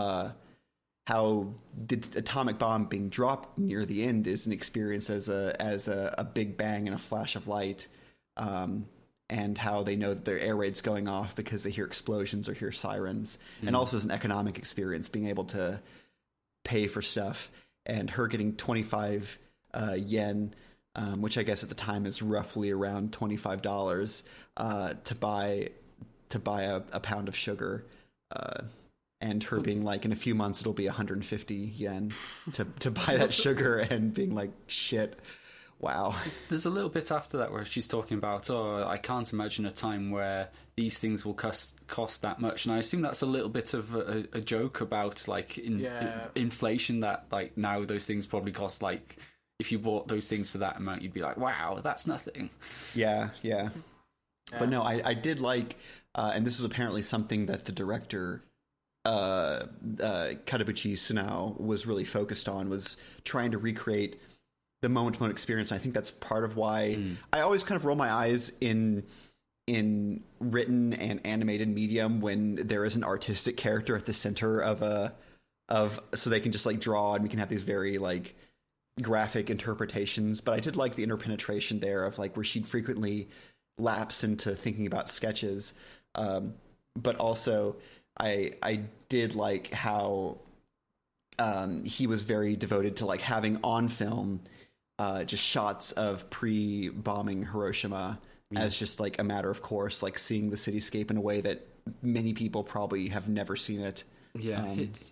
the atomic bomb being dropped near the end is an experience as a big bang and a flash of light, and how they know that their air raid's going off because they hear explosions or hear sirens, and also as an economic experience, being able to pay for stuff, and her getting 25 yen, which I guess at the time is roughly around $25, to buy a pound of sugar. And her being like, in a few months it'll be 150 yen to buy that sugar, and being like, shit, wow. There's a little bit after that where she's talking about, I can't imagine a time where these things will cost that much, and I assume that's a little bit of a joke about inflation, that like now those things probably cost, like if you bought those things for that amount you'd be like, wow, that's nothing. Yeah. But no, I did like and this was apparently something that the director Katabuchi Sunao was really focused on, was trying to recreate the moment-to-moment experience. And I think that's part of why I always kind of roll my eyes in written and animated medium when there is an artistic character at the center of so they can just like draw and we can have these very like graphic interpretations. But I did like the interpenetration there of like where she'd frequently lapse into thinking about sketches, but also I did like how he was very devoted to like having on film just shots of pre-bombing Hiroshima as just like a matter of course, like seeing the cityscape in a way that many people probably have never seen it. Yeah,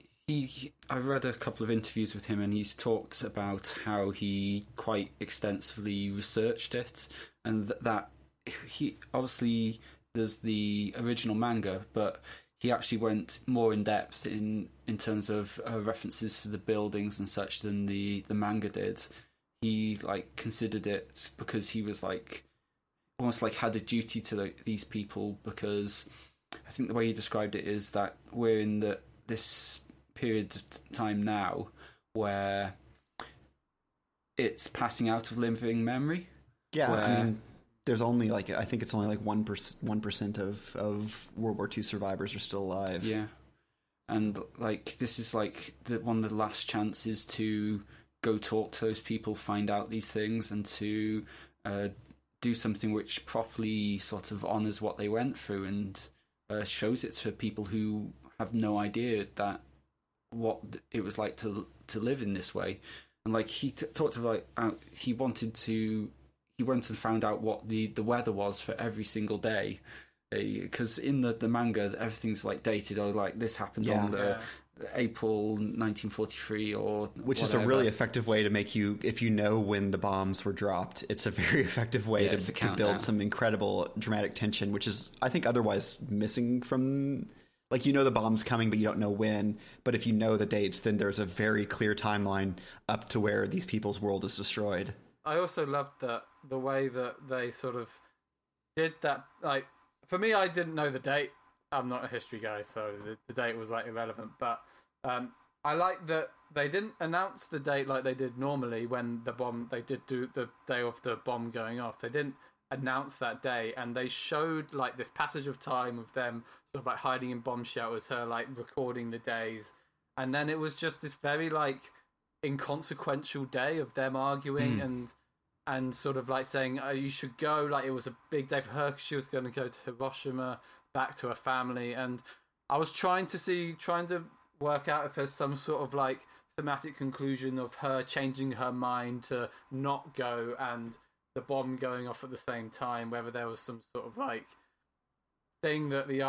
I read a couple of interviews with him, and he's talked about how he quite extensively researched it, and that he obviously there's the original manga, but he actually went more in depth in terms of references for the buildings and such than the manga did. He like considered it because he was like almost like had a duty to these people, because I think the way he described it is that we're in this period of time now where it's passing out of living memory. Yeah, I mean, there's only like I think it's only like 1% of World War II survivors are still alive. Yeah, and like this is like one of the last chances to go talk to those people, find out these things, and to do something which properly sort of honors what they went through and shows it to people who have no idea that what it was like to live in this way. And like he talked about he went and found out what the weather was for every single day, because in the manga everything's like dated, or like this happened on April 1943 or which whatever. is a really effective way to make you, if you know when the bombs were dropped, it's a very effective way to build some incredible dramatic tension, which is I think otherwise missing from, like, you know the bomb's coming but you don't know when, but if you know the dates then there's a very clear timeline up to where these people's world is destroyed. I also loved the way that they sort of did that. Like, for me, I didn't know the date. I'm not a history guy, so the date was like irrelevant. But I like that they didn't announce the date like they did normally when they did do the day of the bomb going off. They didn't announce that day, and they showed like this passage of time of them sort of like hiding in bomb shelters, her like recording the days, and then it was just this very like inconsequential day of them arguing and sort of like saying, oh, you should go. Like, it was a big day for her because she was going to go to Hiroshima, back to her family. And I was trying to work out if there's some sort of like thematic conclusion of her changing her mind to not go and the bomb going off at the same time, whether there was some sort of like thing that the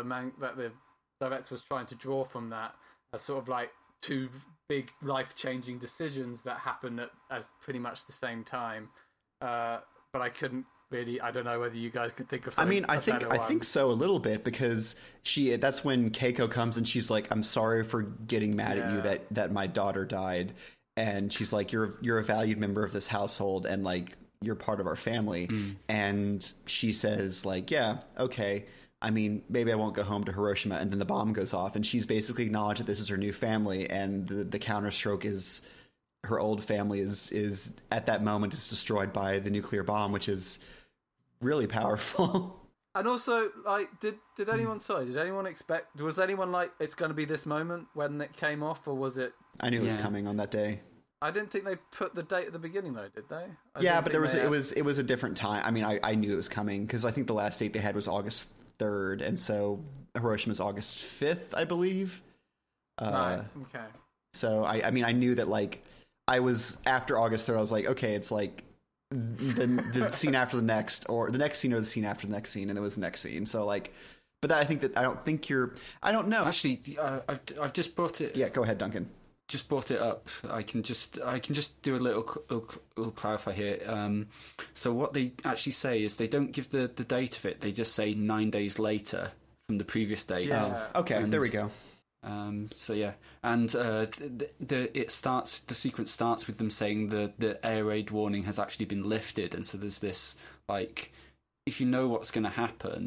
director was trying to draw from that as sort of like two big life-changing decisions that happen at pretty much the same time. But I couldn't really. I don't know whether you guys could think of something. I think so a little bit, because that's when Keiko comes and she's like, I'm sorry for getting mad at you that my daughter died, and she's like, you're a valued member of this household and like you're part of our family. And she says like, yeah, okay, I mean, maybe I won't go home to Hiroshima. And then the bomb goes off, and she's basically acknowledged that this is her new family, and the counterstroke is her old family is at that moment is destroyed by the nuclear bomb, which is really powerful. And also, like, did anyone expect? Was anyone like, it's going to be this moment when it came off, or was it? I knew it was coming on that day. I didn't think they put the date at the beginning, though, did they? Yeah, but it was a different time. I mean, I knew it was coming because I think the last date they had was August 3rd, and so Hiroshima's August 5th, I believe. Right. Okay. So I mean, I knew that like I was after August 3rd. I was like, okay, it's like the scene after the next, or the next scene, or the scene after the next scene, and it was the next scene. So like, but I don't know. Actually, I've just brought it. Yeah, go ahead, Duncan. Just brought it up. I can just do a little clarify here. So what they actually say is they don't give the date of it. They just say 9 days later from the previous date. Yeah. Oh, okay, there we go. So yeah, and the sequence starts with them saying the air raid warning has actually been lifted, and so there's this like, if you know what's going to happen,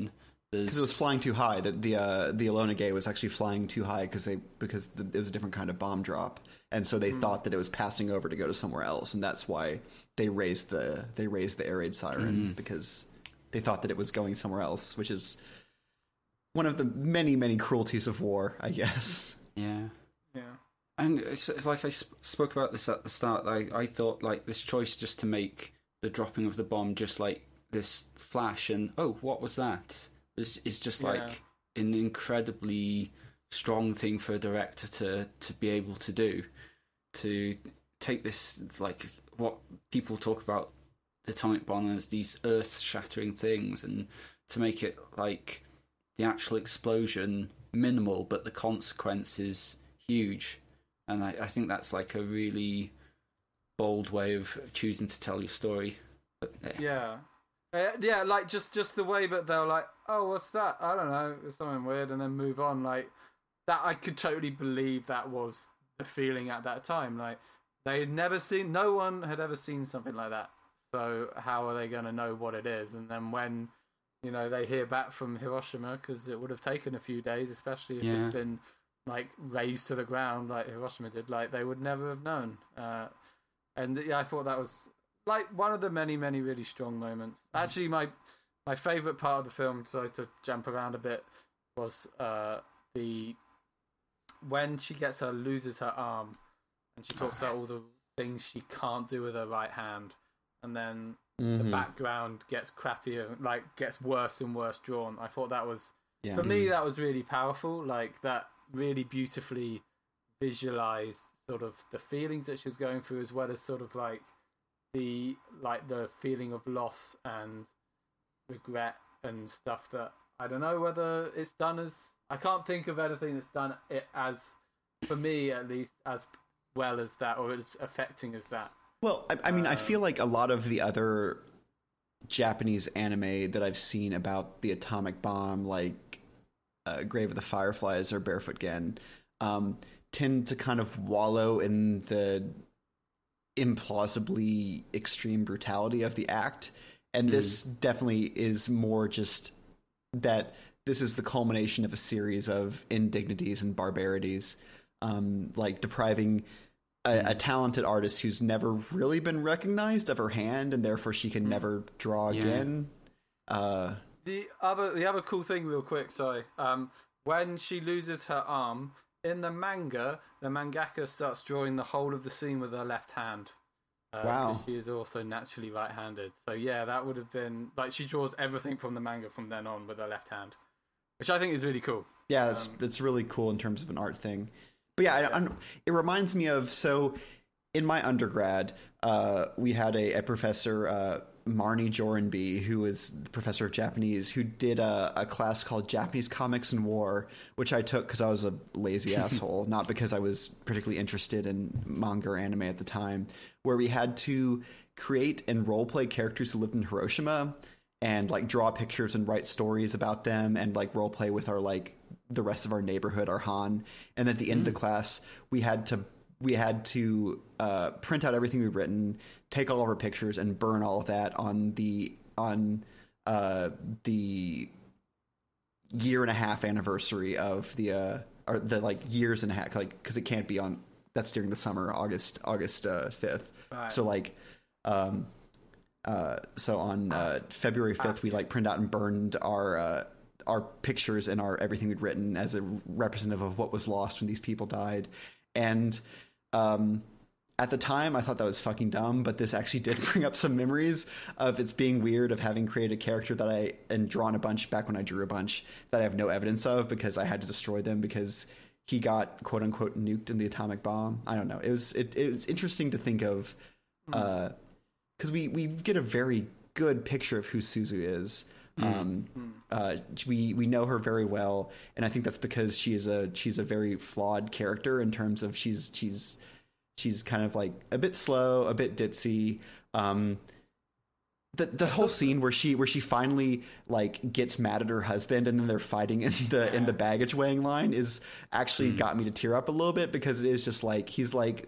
Because it was flying too high. That the Enola Gay was actually flying too high because it was a different kind of bomb drop, and so they thought that it was passing over to go to somewhere else, and that's why they raised the air raid siren because they thought that it was going somewhere else, which is one of the many cruelties of war, I guess. Yeah. Yeah. And it's like I spoke about this at the start. I thought like this choice just to make the dropping of the bomb just like this flash and what was that? It's just like an incredibly strong thing for a director to be able to do, to take this, like what people talk about the atomic bomb as these earth-shattering things, and to make it like the actual explosion minimal, but the consequences huge. And I think that's like a really bold way of choosing to tell your story. But, Yeah, like just the way that they're like, oh, what's that? I don't know, it's something weird, and then move on. Like that, I could totally believe that was the feeling at that time. Like no one had ever seen something like that. So how are they going to know what it is? And then when they hear back from Hiroshima, because it would have taken a few days, especially if it's been like razed to the ground like Hiroshima did. Like they would never have known. And I thought that was like one of the many really strong moments. Actually, my favorite part of the film, so to jump around a bit, was when she loses her arm, and she talks about all the things she can't do with her right hand, and then the background gets crappier, like gets worse and worse drawn. I thought that was for me that was really powerful. Like that really beautifully visualized sort of the feelings that she was going through, as well as sort of like the feeling of loss and regret and stuff that I don't know whether it's done as, I can't think of anything that's done it as, for me at least, as well as that, or as affecting as that. Well, I mean, I feel like a lot of the other Japanese anime that I've seen about the atomic bomb, like Grave of the Fireflies or Barefoot Gen, tend to kind of wallow in the implausibly extreme brutality of the act. And this definitely is more just that this is the culmination of a series of indignities and barbarities, like depriving a talented artist who's never really been recognized of her hand, and therefore she can never draw again. The other cool thing, real quick, sorry, when she loses her arm in the manga, the mangaka starts drawing the whole of the scene with her left hand. Wow. Because she is also naturally right-handed. So yeah, that would have been like, she draws everything from the manga from then on with her left hand, which I think is really cool. Yeah, that's really cool in terms of an art thing. But yeah, it reminds me of, so in my undergrad, we had a professor, Marnie Jorenby, who was the professor of Japanese, who did a class called Japanese Comics and War, which I took because I was a lazy asshole, not because I was particularly interested in manga or anime at the time, where we had to create and roleplay characters who lived in Hiroshima and like draw pictures and write stories about them and like roleplay with our like the rest of our neighborhood, our Han. And at the end of the class, we had to print out everything we'd written, take all of our pictures, and burn all of that on the year and a half anniversary of the like years and a half, like, because it can't be on, that's during the summer, August 5th. Right. So like so on February 5th we like print out and burned our pictures and our everything we'd written as a representative of what was lost when these people died. And at the time I thought that was fucking dumb, but this actually did bring up some memories of it's being weird, of having created a character that and drawn a bunch back when I drew a bunch that I have no evidence of because I had to destroy them because he got quote unquote nuked in the atomic bomb. I don't know. It was interesting to think of, because we get a very good picture of who Suzu is. We know her very well, and I think that's because she's a very flawed character in terms of she's kind of like a bit slow, a bit ditzy. The whole scene where she finally like gets mad at her husband and then they're fighting in the baggage weighing line is actually got me to tear up a little bit, because it is just like he's like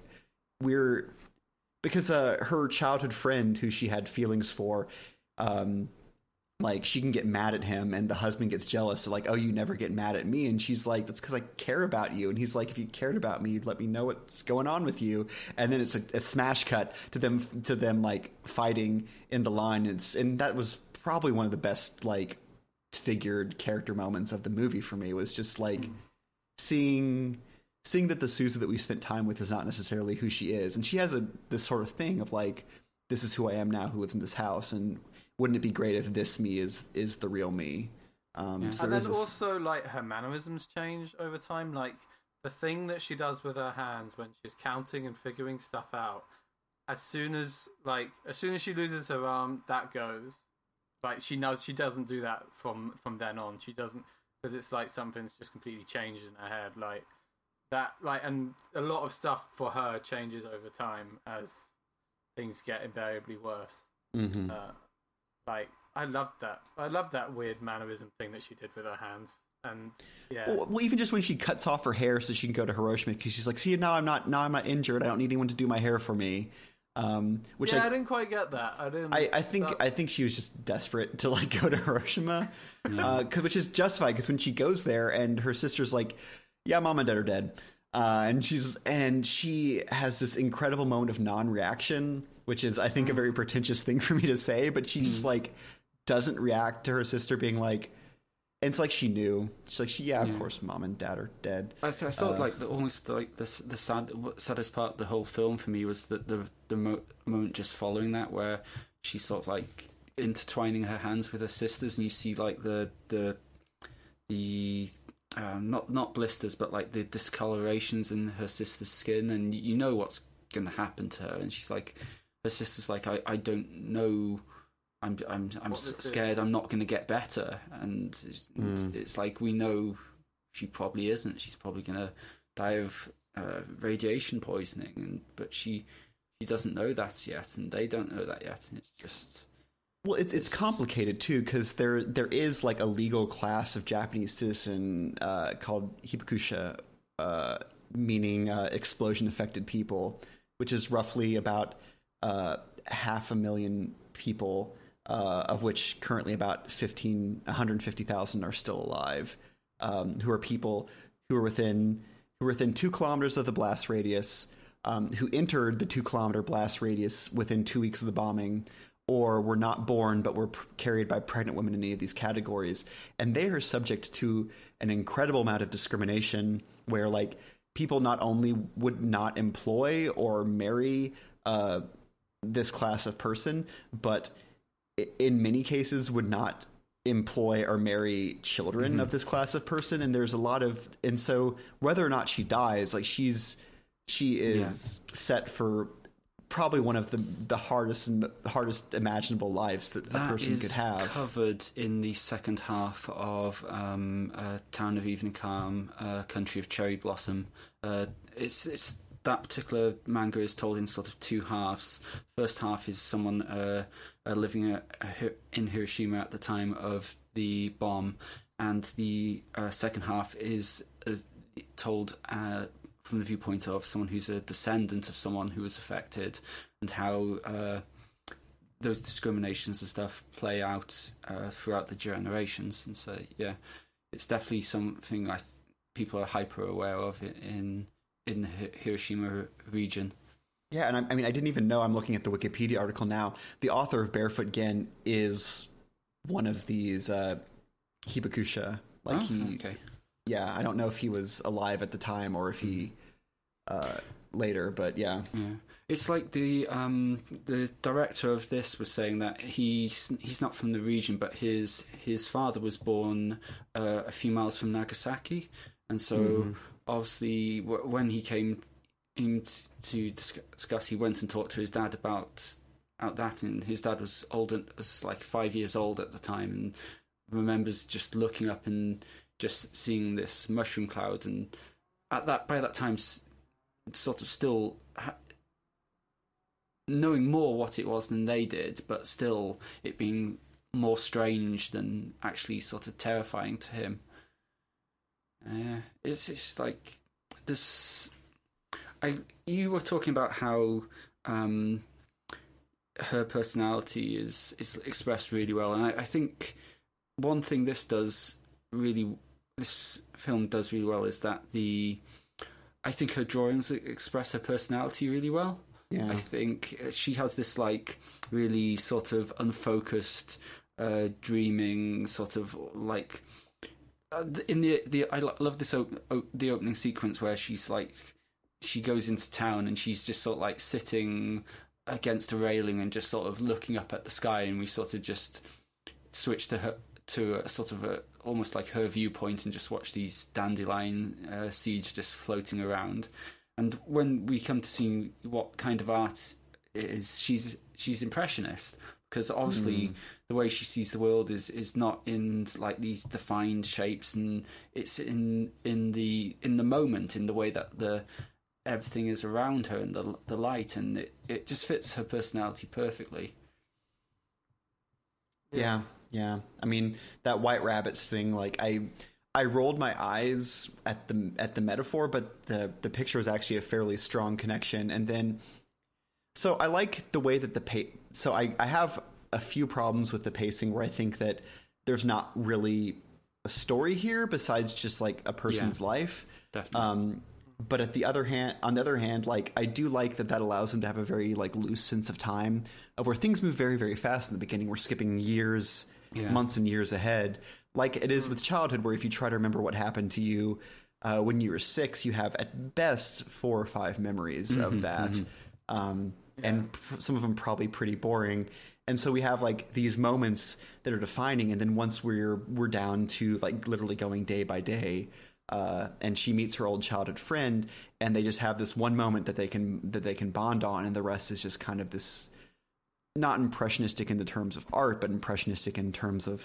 because her childhood friend who she had feelings for like she can get mad at him and the husband gets jealous. So like, oh, you never get mad at me. And she's like, that's because I care about you. And he's like, if you cared about me, you'd let me know what's going on with you. And then it's a smash cut to them like fighting in the line. And that was probably one of the best like figured character moments of the movie for me, was just like seeing that the Suzu that we spent time with is not necessarily who she is. And she has this sort of thing of like, this is who I am now, who lives in this house, and wouldn't it be great if this me is the real me? So and then also, like, her mannerisms change over time. Like, the thing that she does with her hands when she's counting and figuring stuff out, as soon as she loses her arm, that goes. Like, she knows she doesn't do that from then on. She doesn't, because it's like something's just completely changed in her head. Like, that, like, and a lot of stuff for her changes over time as things get invariably worse. Mm-hmm. Like, I loved that. I loved that weird mannerism thing that she did with her hands. And yeah, well, even just when she cuts off her hair so she can go to Hiroshima, because she's like, see, now I'm not injured. I don't need anyone to do my hair for me. Which I didn't quite get that. I think she was just desperate to like go to Hiroshima, which is justified, because when she goes there and her sister's like, yeah, mom and dad are dead. And she has this incredible moment of non-reaction, which is, I think, a very pretentious thing for me to say, but she just like doesn't react to her sister being like, and it's like she knew. She's like, of course, mom and dad are dead. I thought like almost like the saddest part of the whole film for me was that the moment just following that, where she's sort of like intertwining her hands with her sisters, and you see like the not blisters, but like the discolorations in her sister's skin, and you know what's going to happen to her. And she's like, her sister's like, I don't know, I'm scared I'm not going to get better. And it's like, we know she probably isn't. She's probably going to die of radiation poisoning, but she doesn't know that yet, and they don't know that yet, and it's just. Well, it's complicated too, because there is like a legal class of Japanese citizen called hibakusha, meaning explosion affected people, which is roughly about 500,000 people, of which currently about 150,000 are still alive, who are people who are within 2 kilometers of the blast radius, who entered the 2 kilometer blast radius within 2 weeks of the bombing, or were not born but were carried by pregnant women in any of these categories. And they are subject to an incredible amount of discrimination, where like people not only would not employ or marry this class of person, but in many cases would not employ or marry children of this class of person. And there's a lot of, and so whether or not she dies, like she is set for probably one of the hardest imaginable lives that a person could have. That is covered in the second half of Town of Evening Calm, Country of Cherry Blossom. It's that particular manga is told in sort of 2 halves. First half is someone living in Hiroshima at the time of the bomb, and the second half is told from the viewpoint of someone who's a descendant of someone who was affected, and how those discriminations and stuff play out throughout the generations. And so, yeah, it's definitely something people are hyper aware of in the Hiroshima region. Yeah, and I mean, I didn't even know, I'm looking at the Wikipedia article now, the author of Barefoot Gen is one of these hibakusha. Like okay. Yeah, I don't know if he was alive at the time or if he later, but yeah. It's like the director of this was saying that he's not from the region, but his father was born a few miles from Nagasaki, and so obviously when he came in to discuss, he went and talked to his dad about that, and his dad was like 5 years old at the time, and remembers just looking up and just seeing this mushroom cloud, and by that time sort of still knowing more what it was than they did, but still it being more strange than actually sort of terrifying to him. It's just like this. You were talking about how her personality is expressed really well, and I think one thing this film does really well is that I think her drawings express her personality really well. Yeah. I think she has this like really sort of unfocused, dreaming sort of like in the I love this the opening sequence where she's like she goes into town and she's just sort of like sitting against a railing and just sort of looking up at the sky, and we sort of just switch to a sort of almost like her viewpoint and just watch these dandelion seeds just floating around. And when we come to see what kind of art it is, she's impressionist, because obviously the way she sees the world is not in like these defined shapes, and it's in the moment, in the way that everything is around her and the light, and it just fits her personality perfectly. Yeah. I mean, that White Rabbits thing, like I rolled my eyes at the metaphor, but the picture is actually a fairly strong connection. And then, so I like the way that so I have a few problems with the pacing where I think that there's not really a story here besides just like a person's life. Definitely. But on the other hand, like I do like that allows them to have a very like loose sense of time, of where things move very, very fast in the beginning. We're skipping years, months and years ahead, like it is with childhood, where if you try to remember what happened to you when you were 6, you have at best 4 or 5 memories of that, and some of them probably pretty boring. And so we have like these moments that are defining, and then once we're down to like literally going day by day. And she meets her old childhood friend, and they just have this one moment that they can bond on, and the rest is just kind of this, not impressionistic in the terms of art, but impressionistic in terms of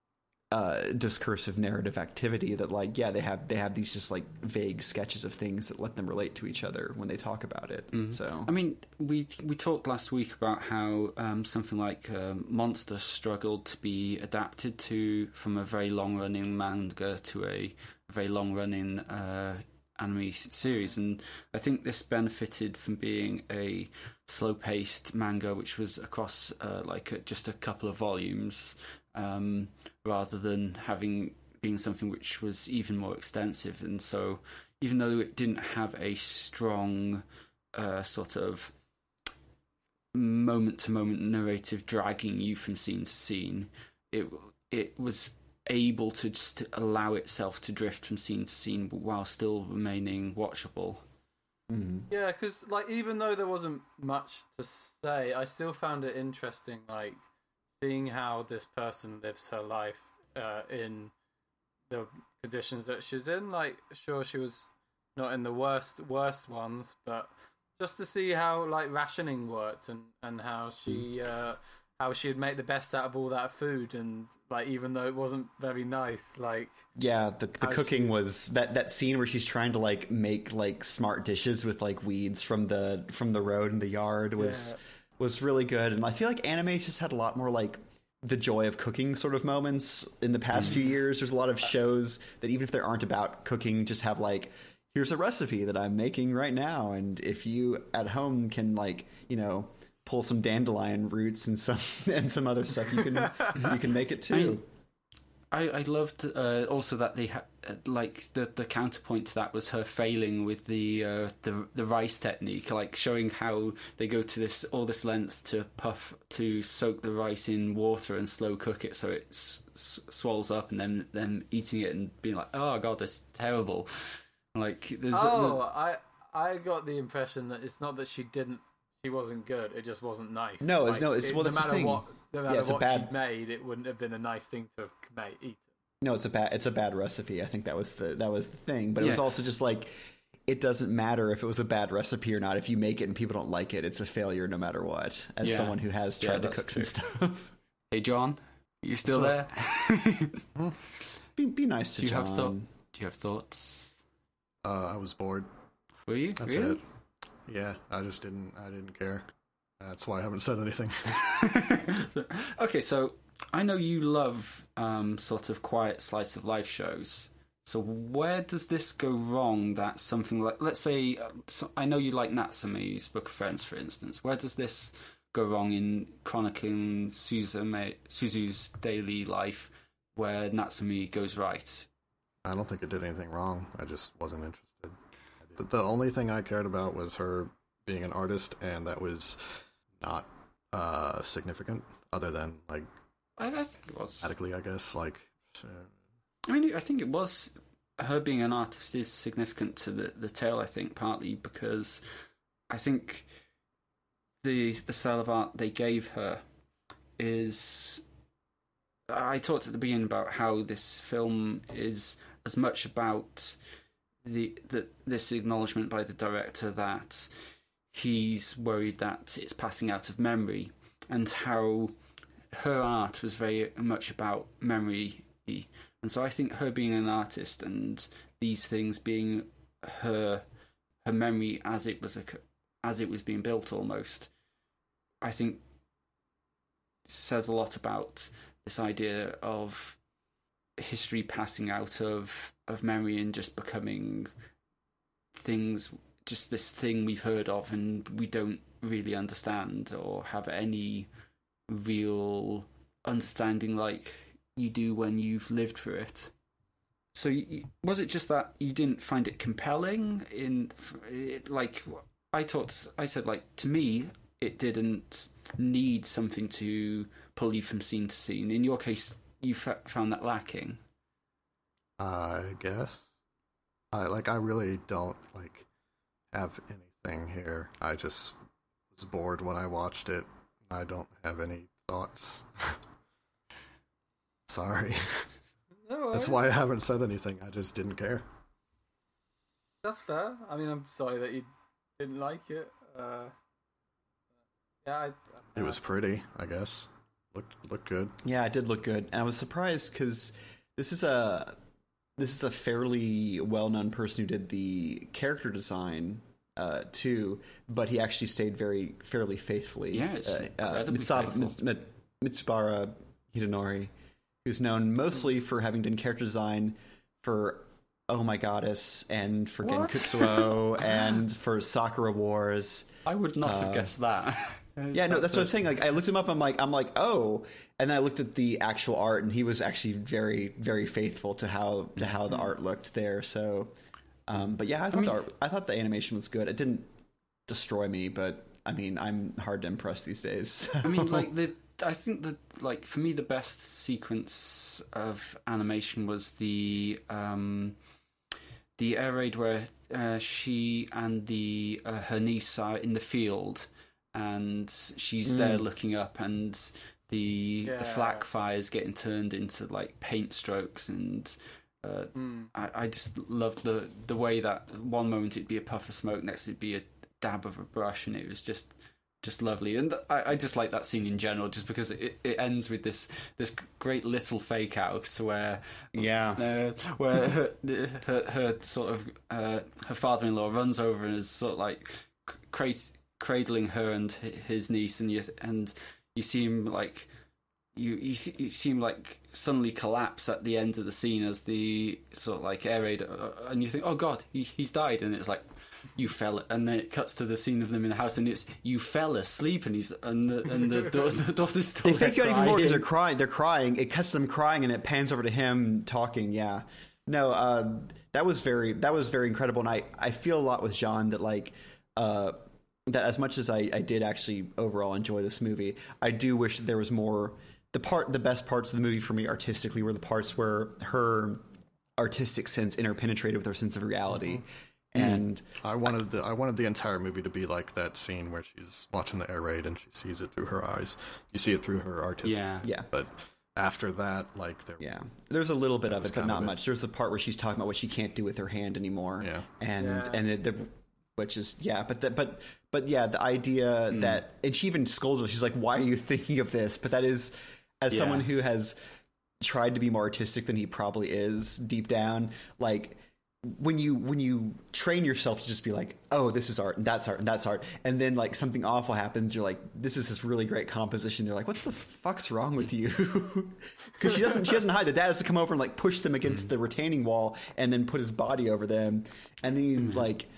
discursive narrative activity. That like they have these just like vague sketches of things that let them relate to each other when they talk about it. So I mean, we talked last week about how something like Monster struggled to be adapted from a very long running manga to a very long running anime series, and I think this benefited from being a slow paced manga which was across just a couple of volumes, rather than being something which was even more extensive. And so even though it didn't have a strong sort of moment to moment narrative dragging you from scene to scene, it was able to just allow itself to drift from scene to scene while still remaining watchable. Yeah, because like even though there wasn't much to say, I still found it interesting, like seeing how this person lives her life in the conditions that she's in. Like, sure, she was not in the worst ones, but just to see how like rationing worked, and how she'd make the best out of all that food, and like even though it wasn't very nice, like the cooking was that scene where she's trying to like make like smart dishes with like weeds from the road in the yard was really good. And I feel like anime just had a lot more like the joy of cooking sort of moments in the past few years. There's a lot of shows that even if they aren't about cooking, just have like, here's a recipe that I'm making right now, and if you at home can like, you know, pull some dandelion roots and some other stuff, you can make it too. I loved also that they had like the counterpoint to that was her failing with the rice technique, like showing how they go to all this length to soak the rice in water and slow cook it so it swells up, and then them eating it and being like, oh god, that's terrible. Like there's I got the impression that it's not that she wasn't good, it just wasn't nice. No, like, no matter what she'd made, it wouldn't have been a nice thing to have eaten. No, it's a bad recipe. I think that was the thing. But it was also just like, it doesn't matter if it was a bad recipe or not. If you make it and people don't like it, it's a failure no matter what. As someone who has tried to cook some stuff. Hey John, you still there? Be nice to John. Do you have thoughts? I was bored. Were you? That's really? it. Yeah, I didn't care. That's why I haven't said anything. Okay, so I know you love sort of quiet slice of life shows. So where does this go wrong? That something like, let's say, I know you like Natsume's Book of Friends, for instance. Where does this go wrong in chronicling Suzu's daily life where Natsumi goes right. I don't think it did anything wrong. I just wasn't interested. The only thing I cared about was her being an artist, and that was not significant, other than like I think it was. adequately, I guess. Like, I mean, I think it was. Her being an artist is significant to the tale. I think partly because I think the style of art they gave her is. I talked at the beginning about how this film is as much about this acknowledgement by the director that he's worried that it's passing out of memory, and how her art was very much about memory. And so I think her being an artist and these things being her memory as it was being built almost, I think says a lot about this idea of history passing out of memory and just becoming things, just this thing we've heard of and we don't really understand or have any real understanding like you do when you've lived through it. So was it just that you didn't find it compelling? I said, to me, it didn't need something to pull you from scene to scene. In your case, you found that lacking. I guess. I really don't have anything here. I just was bored when I watched it. I don't have any thoughts. Sorry. No, That's why I haven't said anything. I just didn't care. That's fair. I mean, I'm sorry that you didn't like it. It was pretty, I guess. Looked good. Yeah, it did look good, and I was surprised because this is a fairly well-known person who did the character design too, but he actually stayed fairly faithfully. Yeah, it's incredibly faithful. Mitsubara Hidenori, who's known mostly for having done character design for Oh My Goddess and for Genkutsuo and for Sakura Wars. I would not have guessed that. Yeah, no, that's what I'm saying. I looked him up. I'm like, oh, and then I looked at the actual art, and he was actually very, very faithful to how the art looked there. So, but yeah, I thought the animation was good. It didn't destroy me, but I mean, I'm hard to impress these days. I mean, I think that for me the best sequence of animation was the air raid where she and her niece are in the field. And she's there looking up, and the flak fires getting turned into paint strokes, and I just loved the way that one moment it'd be a puff of smoke, next it'd be a dab of a brush, and it was just lovely. And I just like that scene in general, just because it ends with this great little fake out where where her sort of her father-in-law runs over and is sort of cradling her and his niece, and you see him you see him suddenly collapse at the end of the scene as the sort of air raid, and you think, oh god, he's died, and it's you fell, and then it cuts to the scene of them in the house, and it's you fell asleep, and the daughter's still they fake you out even more because they're crying. It cuts to them crying, and it pans over to him talking. Yeah, no, that was very incredible, and I feel a lot with John that that as much as I did actually overall enjoy this movie, I do wish that there was more. The best parts of the movie for me artistically were the parts where her artistic sense interpenetrated with her sense of reality. Mm-hmm. And I wanted the entire movie to be like that scene where she's watching the air raid and she sees it through her eyes. You see it through her artistic. Yeah. But after that, there's a little bit of it, but not much. There's the part where she's talking about what she can't do with her hand anymore. Yeah. Which is but the idea that, and she even scolds her. She's like, "Why are you thinking of this?" But that is, as someone who has tried to be more artistic than he probably is deep down, when you train yourself to just be like, "Oh, this is art and that's art and that's art," and then something awful happens, you're like, "This is this really great composition." They're like, "What the fuck's wrong with you?" Because she doesn't hide. The dad has to come over and push them against the retaining wall and then put his body over them, and then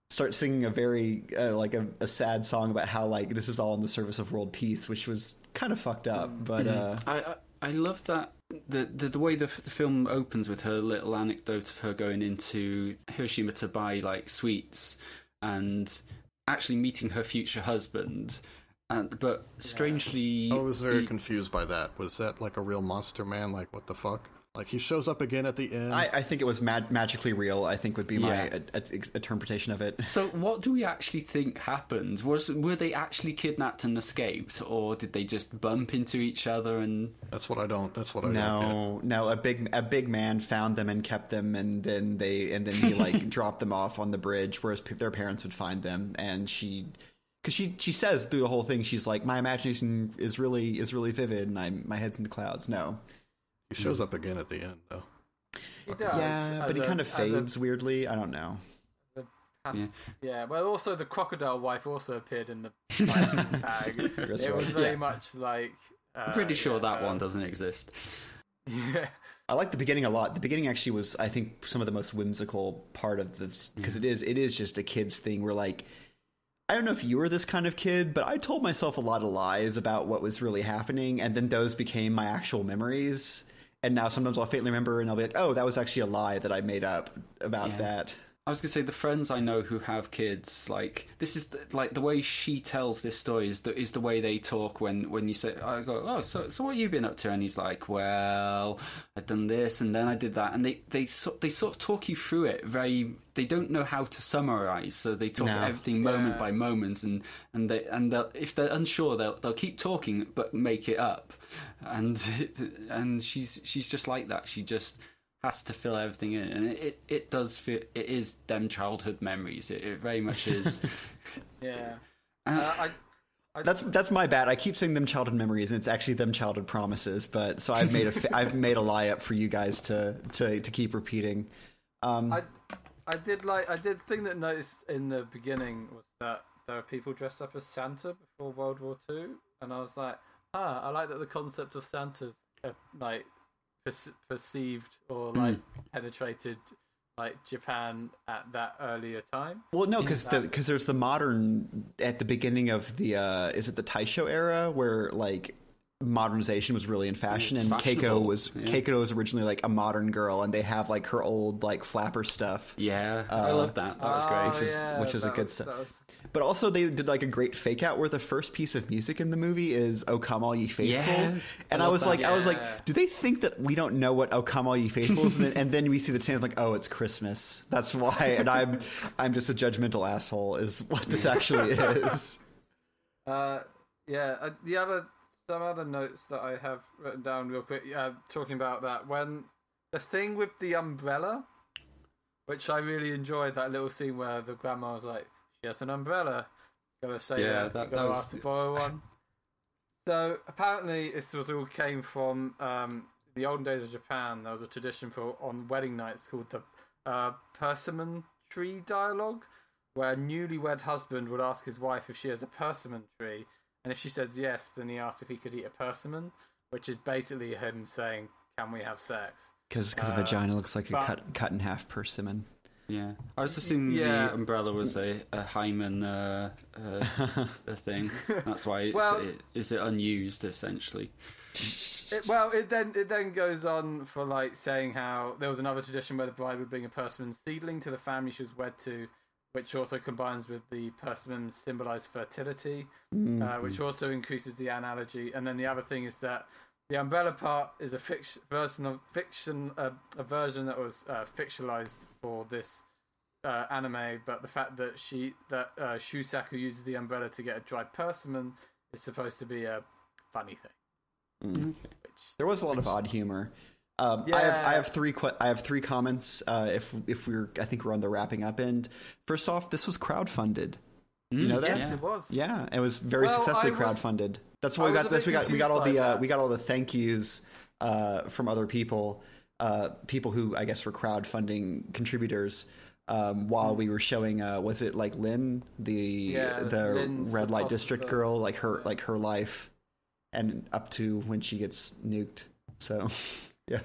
start singing a very like a sad song about how like this is all in the service of world peace, which was kind of fucked up. But I love that the way the film opens with her little anecdote of her going into Hiroshima to buy like sweets and actually meeting her future husband. But strangely, I was very confused by that. Was that like a real monster man? Like, what the fuck? Like, he shows up again at the end. I think it was magically real, I think would be my Yeah. interpretation of it. So what do we actually think happened? Were they actually kidnapped and escaped, or did they just bump into each other and... That's what I don't get. No, a big man found them and kept them, and then he like dropped them off on the bridge, whereas their parents would find them, and because she says through the whole thing, she's like, my imagination is really vivid, and my head's in the clouds. No. He shows up again at the end, though. He does. Yeah, but he kind of fades weirdly. I don't know. Yeah, well, also the crocodile wife also appeared in the bag. It was very much like... I'm pretty sure that one doesn't exist. Yeah. I like the beginning a lot. The beginning actually was, I think, some of the most whimsical part of this, because it is just a kid's thing where, like, I don't know if you were this kind of kid, but I told myself a lot of lies about what was really happening, and then those became my actual memories. And now sometimes I'll faintly remember, and I'll be like, oh, that was actually a lie that I made up about that. I was going to say, the friends I know who have kids, like, this is, like, the way she tells this story is the way they talk when you say, I go, oh, so what have you been up to? And he's like, well, I've done this, and then I did that. And they sort of talk you through it they don't know how to summarize, so they talk everything moment by moment, and if they're unsure, they'll keep talking, but make it up. And she's just like that. She just has to fill everything in, and it does feel, it is them childhood memories. It very much is. Yeah. That's my bad. I keep saying them childhood memories, and it's actually them childhood promises. But so I've made a lie up for you guys to keep repeating. I did think that noticed in the beginning was that there are people dressed up as Santa before World War II, and I was like, I like that the concept of Santa's like perceived or like penetrated like Japan at that earlier time. Well, no, because there's the modern at the beginning of the is it the Taisho era where like modernization was really in fashion, and Keiko was originally like a modern girl, and they have like her old like flapper stuff. Yeah, I love that. That was great. Which is a good stuff. But also they did like a great fake out where the first piece of music in the movie is "O Come All Ye Faithful," and I was like, do they think that we don't know what "O Come All Ye Faithful" is? And then we see the same like, oh, it's Christmas. That's why. And I'm just a judgmental asshole. Is what this actually is. Some other notes that I have written down real quick, talking about that. When the thing with the umbrella, which I really enjoyed, that little scene where the grandma was like, she has an umbrella. Gotta say that. Gotta ask to borrow one. So apparently this all came from the olden days of Japan. There was a tradition on wedding nights called the persimmon tree dialogue, where a newlywed husband would ask his wife if she has a persimmon tree. And if she says yes, then he asks if he could eat a persimmon, which is basically him saying, "Can we have sex?" Because a vagina looks like a cut in half persimmon. Yeah, I was assuming the umbrella was a hymen thing. That's why it's unused essentially. It then goes on for like saying how there was another tradition where the bride would bring a persimmon seedling to the family she was wed to, which also combines with the persimmon symbolise fertility, which also increases the analogy. And then the other thing is that the umbrella part is a version that was fictionalized for this anime, but the fact that Shusaku uses the umbrella to get a dried persimmon is supposed to be a funny thing. There was a lot of odd humor. I have three comments. I think we're on the wrapping up end. First off, this was crowdfunded. You know that? Yes, it was. Yeah, it was very successfully crowdfunded. That's why we got all the thank yous from other people, people who I guess were crowdfunding contributors. While we were showing, was it like Lynn, the red light district girl, like her life, and up to when she gets nuked. So. Yeah.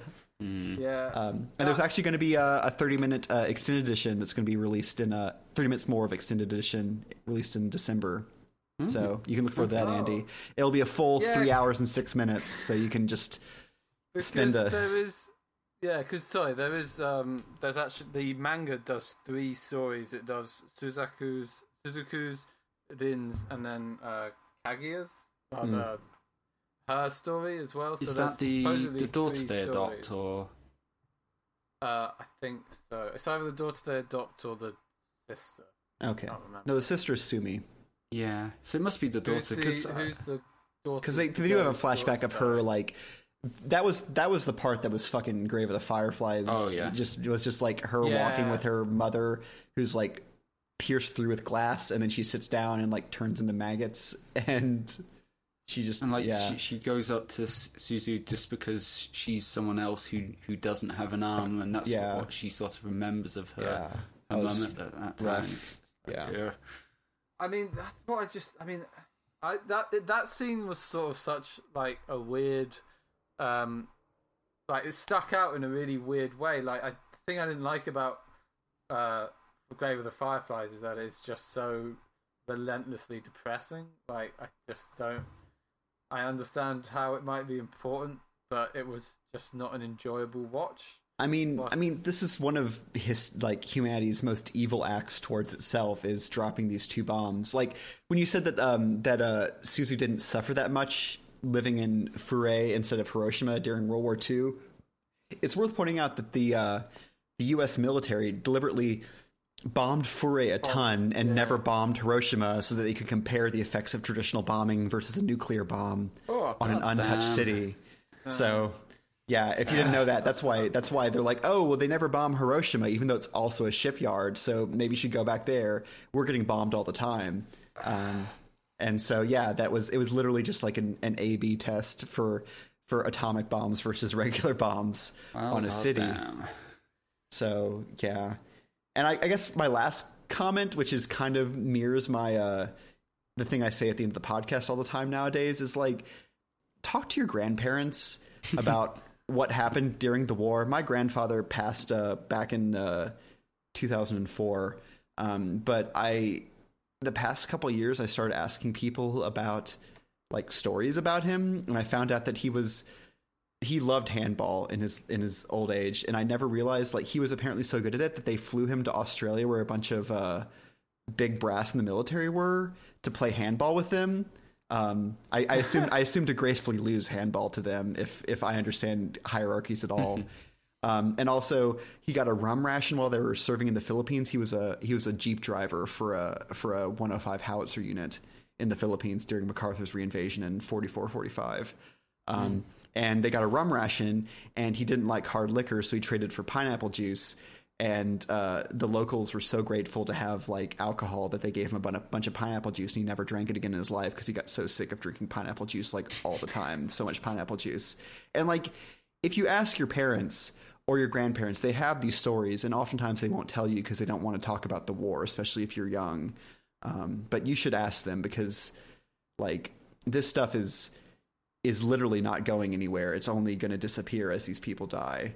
Yeah. And there's actually going to be a 30-minute extended edition that's going to be released in 30 minutes more of extended edition released in December. So you can look forward to that, Andy. It'll be a full 3 hours and 6 minutes, so you can just spend a... there is... Yeah, because, sorry, there's actually... The manga does 3 stories. It does Suzuku's, Rin's, and then Kaguya's. Her story as well. Is so that the daughter 3 they stories. adopt, or...? I think so. It's either the daughter they adopt or the sister. Okay. I can't remember. No, the sister is Sumi. Yeah, so it must be the daughter, Who's the daughter? Because they do have a flashback of her, like... That was the part that was fucking Grave of the Fireflies. Oh, yeah. It was just like her walking with her mother, who's like pierced through with glass, and then she sits down and like turns into maggots, and she just she goes up to Suzu just because she's someone else who doesn't have an arm, and that's what she sort of remembers of her mum at that time. I mean, that's what that scene was sort of such like a weird, like it stuck out in a really weird way. Like the thing I didn't like about Grave of the Fireflies is that it's just so relentlessly depressing. Like I just don't. I understand how it might be important, but it was just not an enjoyable watch. I mean, this is one of humanity's most evil acts towards itself, is dropping these 2 bombs. Like when you said that Suzu didn't suffer that much living in Fure instead of Hiroshima during World War II, it's worth pointing out that the U.S. military deliberately bombed Fure a ton and never bombed Hiroshima, so that they could compare the effects of traditional bombing versus a nuclear bomb on an untouched city. So. Yeah, if you didn't know that, that's why they're like, oh, well, they never bomb Hiroshima, even though it's also a shipyard, so maybe you should go back there. We're getting bombed all the time. And so, yeah, it was literally just like an A/B test for atomic bombs versus regular bombs on a city. Damn. So, yeah. And I guess my last comment, which is kind of mirrors my the thing I say at the end of the podcast all the time nowadays, is like, talk to your grandparents about what happened during the war. My grandfather passed back in 2004, but the past couple of years I started asking people about like stories about him, and I found out that he loved handball in his old age, and I never realized like he was apparently so good at it that they flew him to Australia, where a bunch of big brass in the military were, to play handball with them. I assume to gracefully lose handball to them, if I understand hierarchies at all. And also he got a rum ration while they were serving in the Philippines. He was a jeep driver for a 105 howitzer unit in the Philippines during MacArthur's reinvasion in 44-45. And they got a rum ration, and he didn't like hard liquor, so he traded for pineapple juice. And the locals were so grateful to have like alcohol that they gave him a bunch of pineapple juice, and he never drank it again in his life because he got so sick of drinking pineapple juice like all the time. So much pineapple juice. And like, if you ask your parents or your grandparents, they have these stories, and oftentimes they won't tell you because they don't want to talk about the war, especially if you're young. But you should ask them, because like this stuff is literally not going anywhere. It's only going to disappear as these people die.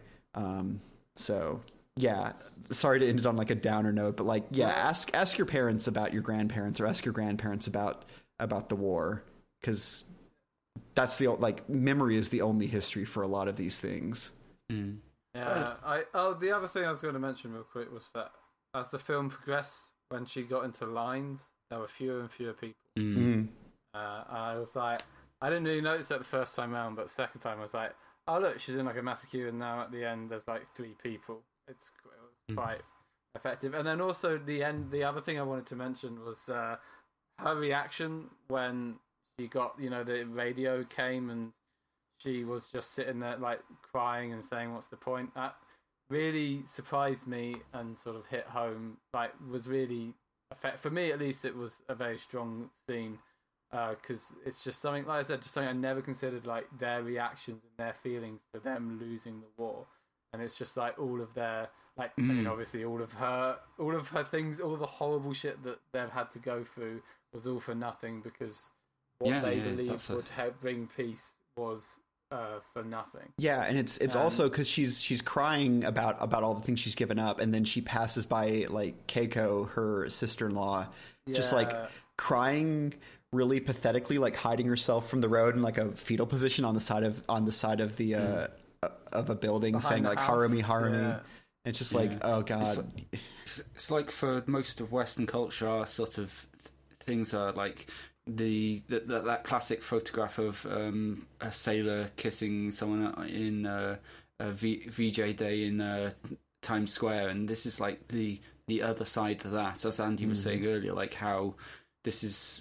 So. Yeah, sorry to end it on like a downer note, but like, yeah, ask your parents about your grandparents, or ask your grandparents about the war, because that's memory is the only history for a lot of these things. Yeah, the other thing I was going to mention real quick was that as the film progressed, when she got into lines, there were fewer and fewer people. And I was like, I didn't really notice that the first time around, but the second time I was like, oh look, she's in like a massacre, and now at the end there's like 3 people. It was quite effective. And then also the other thing I wanted to mention was her reaction when she got, the radio came and she was just sitting there like crying and saying, what's the point? That really surprised me and sort of hit home. Like, was really for me at least, it was a very strong scene, because it's just something, like I said, just something I never considered, like their reactions and their feelings to them losing the war. And it's just like all of their, like, I mean, obviously all of her things, all the horrible shit that they've had to go through was all for nothing, because what they believed would help bring peace was for nothing. Yeah, and it's also because she's crying about all the things she's given up, and then she passes by like Keiko, her sister-in-law, just like crying really pathetically, like hiding herself from the road in like a fetal position on the side of the of a building, Behind saying the like house. Harumi, Harumi. Yeah. It's just like, oh god. It's like for most of Western culture, our sort of things are like that classic photograph of a sailor kissing someone in a VJ Day in Times Square, and this is like the other side to that, as Andy was saying earlier, like how this is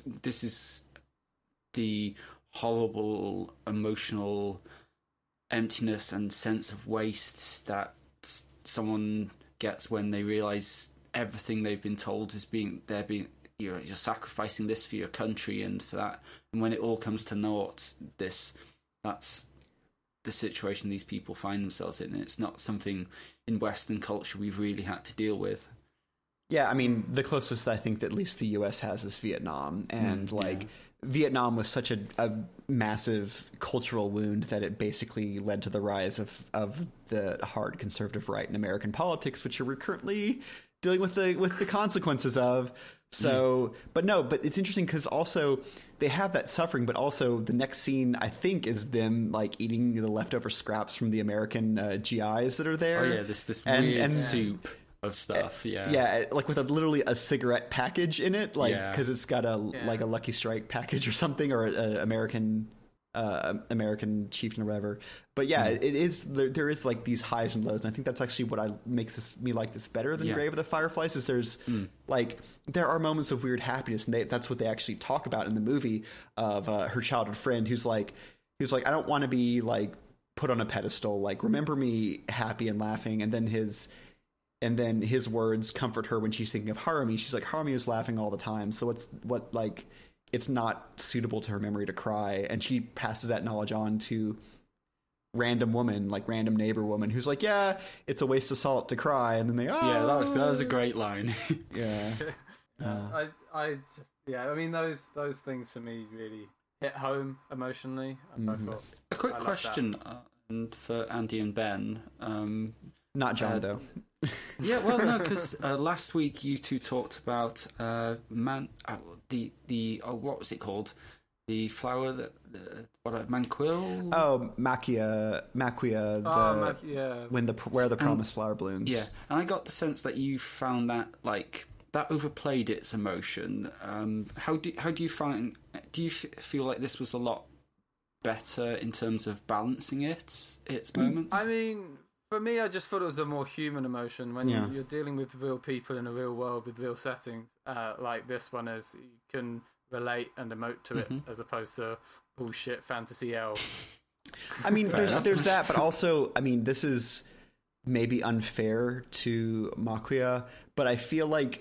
the horrible emotional emptiness and sense of waste that someone gets when they realize everything they've been told is you're sacrificing this for your country and for that, and when it all comes to naught, that's the situation these people find themselves in. It's not something in Western culture we've really had to deal with. Yeah, I mean, the closest I think that at least the U.S. has is Vietnam, and Vietnam was such a massive cultural wound that it basically led to the rise of the hard conservative right in American politics, which we're currently dealing with the consequences of. So, but it's interesting because also they have that suffering, but also the next scene I think is them like eating the leftover scraps from the American GIs that are there. Oh yeah, this weird soup of stuff. Yeah, like with literally a cigarette package in it, like because it's got like a Lucky Strike package or something, or an American chieftain or whatever. But it is there is like these highs and lows, and I think that's actually what makes me like this better than Grave of the Fireflies. Is there's like there are moments of weird happiness, and that's what they actually talk about in the movie of her childhood friend who's like I don't want to be like put on a pedestal, like remember me happy and laughing, and then his words comfort her when she's thinking of Harumi. She's like, Harumi is laughing all the time, so it's not suitable to her memory to cry, and she passes that knowledge on to random neighbor woman who's like, yeah, it's a waste of salt to cry, and then that was a great line. I mean those things for me really hit home emotionally. I thought, a quick question for Andy and Ben. Not John though. Yeah, well, no, because last week you two talked about what was it called? The flower Manquil? Oh, Maquia. Where the promised flower blooms. Yeah, and I got the sense that you found that like that overplayed its emotion. How do you find? Do you feel like this was a lot better in terms of balancing its moments? I mean, for me, I just thought it was a more human emotion when you're dealing with real people in a real world with real settings. Like this one is, you can relate and emote to it as opposed to bullshit fantasy elf. I mean, there's that, but also, I mean, this is maybe unfair to Maquia, but I feel like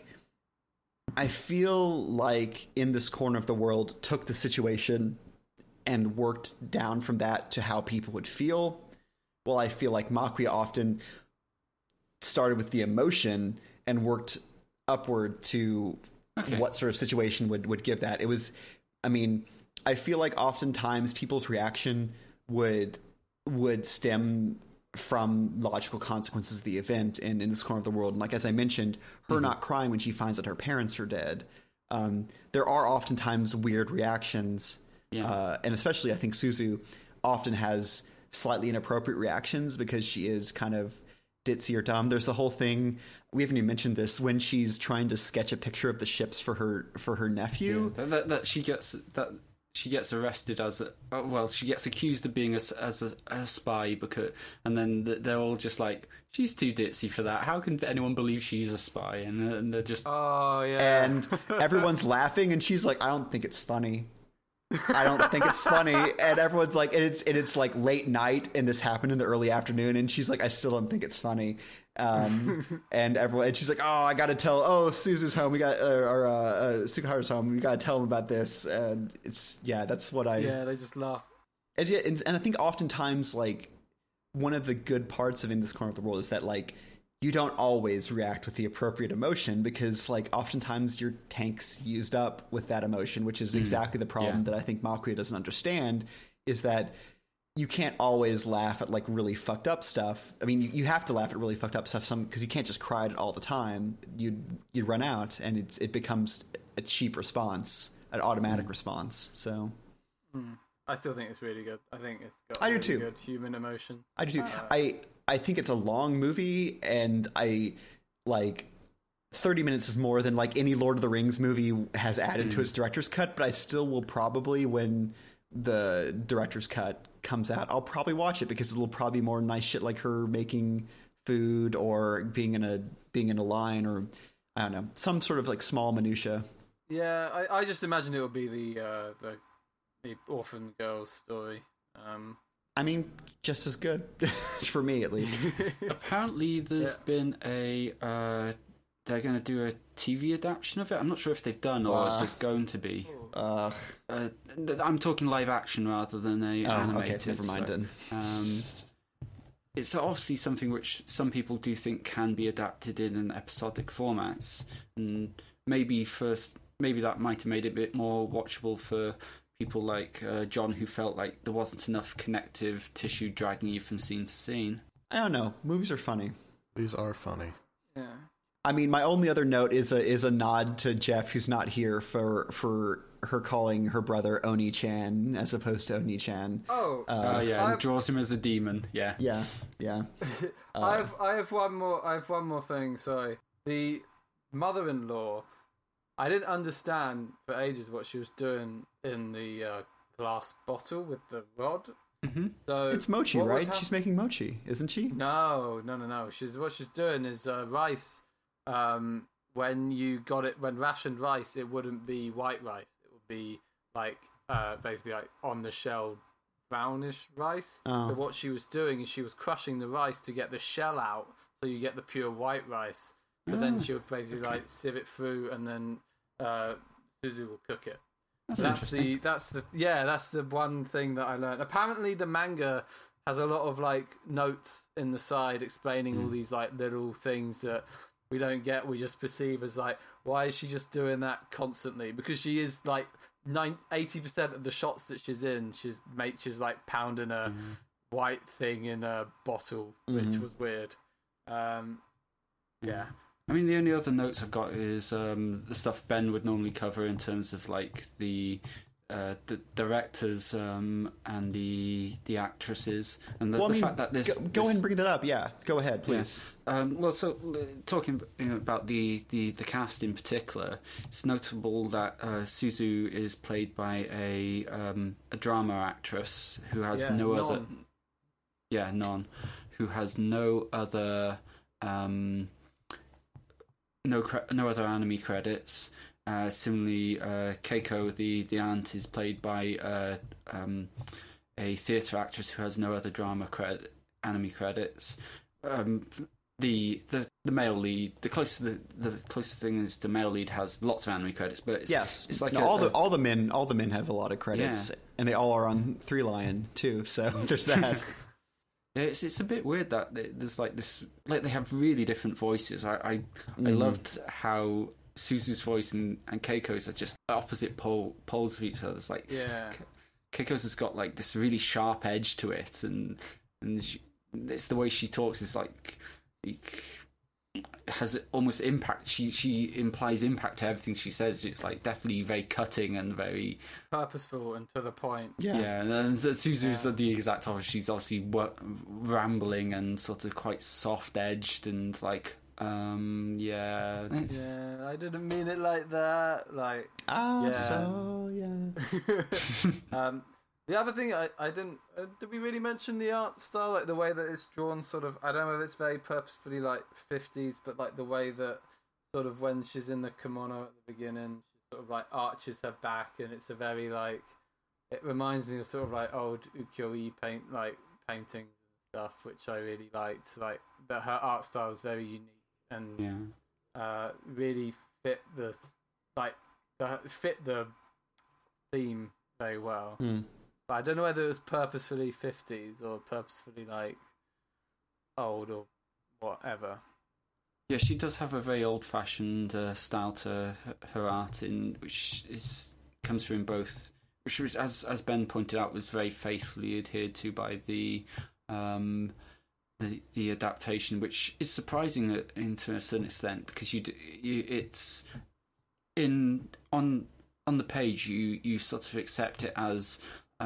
in this corner of the world took the situation and worked down from that to how people would feel. Well, I feel like Maquia often started with the emotion and worked upward to what sort of situation would give that. It was, I mean, I feel like oftentimes people's reaction would stem from logical consequences of the event and in this corner of the world. And like, as I mentioned, her not crying when she finds that her parents are dead. There are oftentimes weird reactions. And especially I think Suzu often has slightly inappropriate reactions because she is kind of ditzy or dumb. There's the whole thing, we haven't even mentioned this, when she's trying to sketch a picture of the ships for her nephew. That she gets arrested she gets accused of being a spy and then they're all just like, she's too ditzy for that. How can anyone believe she's a spy? And they're just and everyone's laughing, and she's like, I don't think it's funny. I don't think it's funny, and everyone's like, and it's like late night, and this happened in the early afternoon, and she's like, I still don't think it's funny. And she's like, oh, I gotta tell. Oh, Suzu's home. We got Sukaharu's home. We gotta tell him about this. And that's what I. Yeah, they just laugh. And I think oftentimes, like, one of the good parts of In This Corner of the World is that, like, you don't always react with the appropriate emotion because, like, oftentimes your tank's used up with that emotion, which is exactly the problem that I think Maquia doesn't understand, is that you can't always laugh at like really fucked up stuff. I mean, you have to laugh at really fucked up stuff because you can't just cry at it all the time. You'd run out, and it becomes a cheap response, an automatic response. So I still think it's really good. I think it's got I do really too. good human emotion. I do too. I think it's a long movie, and I like 30 minutes is more than like any Lord of the Rings movie has added to its director's cut. But I still will probably, when the director's cut comes out, I'll probably watch it because it'll probably be more nice shit like her making food or being in a line, or I don't know, some sort of like small minutia. Yeah, I just imagined it would be the orphan girl story. I mean, just as good for me at least. Apparently, there's been a. They're going to do a TV adaptation of it. I'm not sure if they've done or there's going to be. I'm talking live action rather than a animated. Okay, never mind then. It's obviously something which some people do think can be adapted in an episodic format, and maybe that might have made it a bit more watchable for people like John, who felt like there wasn't enough connective tissue dragging you from scene to scene. I don't know. Movies are funny. These are funny. Yeah. I mean, my only other note is a nod to Jeff, who's not here, for her calling her brother Oni-chan as opposed to Oni-chan. And draws him as a demon. Yeah. Yeah. I have one more thing. Sorry, the mother-in-law. I didn't understand for ages what she was doing in the glass bottle with the rod. Mm-hmm. So It's mochi, right? She's making mochi, isn't she? No. What she's doing is rice. When rationed rice, it wouldn't be white rice. It would be like basically like on the shell brownish rice. Oh. So what she was doing is she was crushing the rice to get the shell out, so you get the pure white rice. But then she would basically like sieve it through, and then Suzu will cook it. That's interesting. That's the one thing that I learned. Apparently, the manga has a lot of like notes in the side explaining all these like little things that we don't get. We just perceive as like, why is she just doing that constantly? Because she is like 80% of the shots that she's in, she's like pounding a white thing in a bottle, which was weird. Yeah. I mean, the only other notes I've got is the stuff Ben would normally cover in terms of like the directors and the actresses, and the fact that this go ahead and bring that up. Yeah, go ahead, please. Yeah. Talking about the cast in particular, it's notable that Suzu is played by a drama actress who has no other no other anime credits. Similarly, Keiko, the aunt, is played by a theatre actress who has no other anime credits. The male lead, the closest thing is the male lead has lots of anime credits, but it's like all the men have a lot of credits, and they all are on Three Lion too. So there's that. It's a bit weird that there's like this, like they have really different voices. I loved how Suzu's voice and Keiko's are just opposite poles of each other. It's like Keiko's has got like this really sharp edge to it, and it's the way she talks is like has almost impact. She implies impact to everything she says. It's like definitely very cutting and very purposeful and to the point. Yeah, and Suzu's the exact opposite. She's obviously rambling and sort of quite soft edged and like I didn't mean it like that. Like the other thing I didn't did we really mention the art style, like the way that it's drawn? Sort of, I don't know if it's very purposefully like 50s, but like the way that sort of when she's in the kimono at the beginning, she sort of like arches her back, and it's a very like, it reminds me of sort of like old ukiyo-e paintings and stuff, which I really liked. Like that her art style is very unique and really fit the theme very well. But I don't know whether it was purposefully 50s or purposefully like old or whatever. Yeah, she does have a very old-fashioned style to her art, which comes through in both which was, as Ben pointed out, was very faithfully adhered to by the adaptation, which is surprising to a certain extent, because it's on the page you sort of accept it as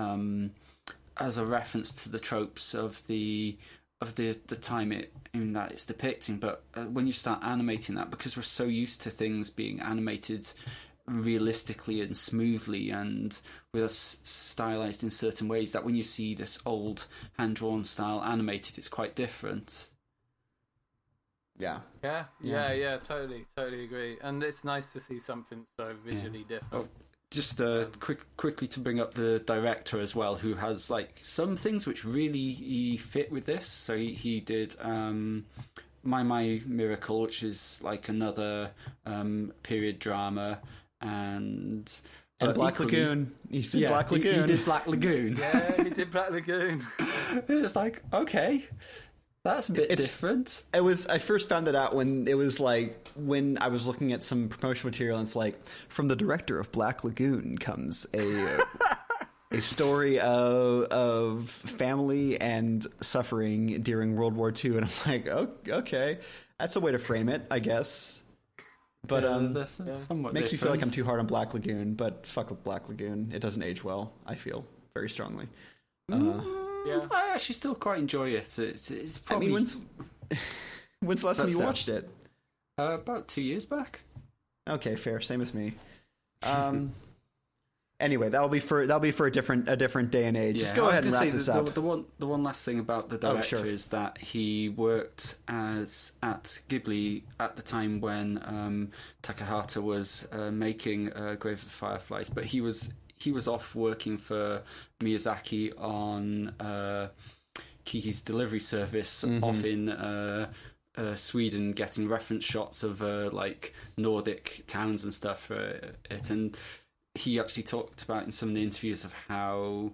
a reference to the tropes of the time in that it's depicting, but when you start animating that, because we're so used to things being animated realistically and smoothly and with us stylized in certain ways, that when you see this old hand-drawn style animated, it's quite different. Yeah. Yeah, totally agree. And it's nice to see something so visually different. Just quickly to bring up the director as well, who has like some things which really fit with this. So he did My Miracle, which is like another period drama, and Black Lagoon. He did Black Lagoon. He did Black Lagoon. Yeah, he did Black Lagoon. It's like, okay, that's a bit different. I first found it out when I was looking at some promotional material, and it's like, from the director of Black Lagoon comes a story of family and suffering during World War II, and I'm like, oh, okay, that's a way to frame it, I guess. But somewhat makes different. me feel like I'm too hard on Black Lagoon, but fuck with Black Lagoon. It doesn't age well, I feel very strongly. Yeah. I actually still quite enjoy it. It's probably... I mean, when's the last time you watched it? About 2 years back. Okay, fair. Same as me. Anyway, that'll be for a different day and age. Yeah, just go ahead and wrap this up. The one last thing about the director sure. is that he worked at Ghibli at the time when Takahata was making Grave of the Fireflies, but he was off working for Miyazaki on Kiki's Delivery Service, off in Sweden, getting reference shots of like Nordic towns and stuff for it. And he actually talked about in some of the interviews of how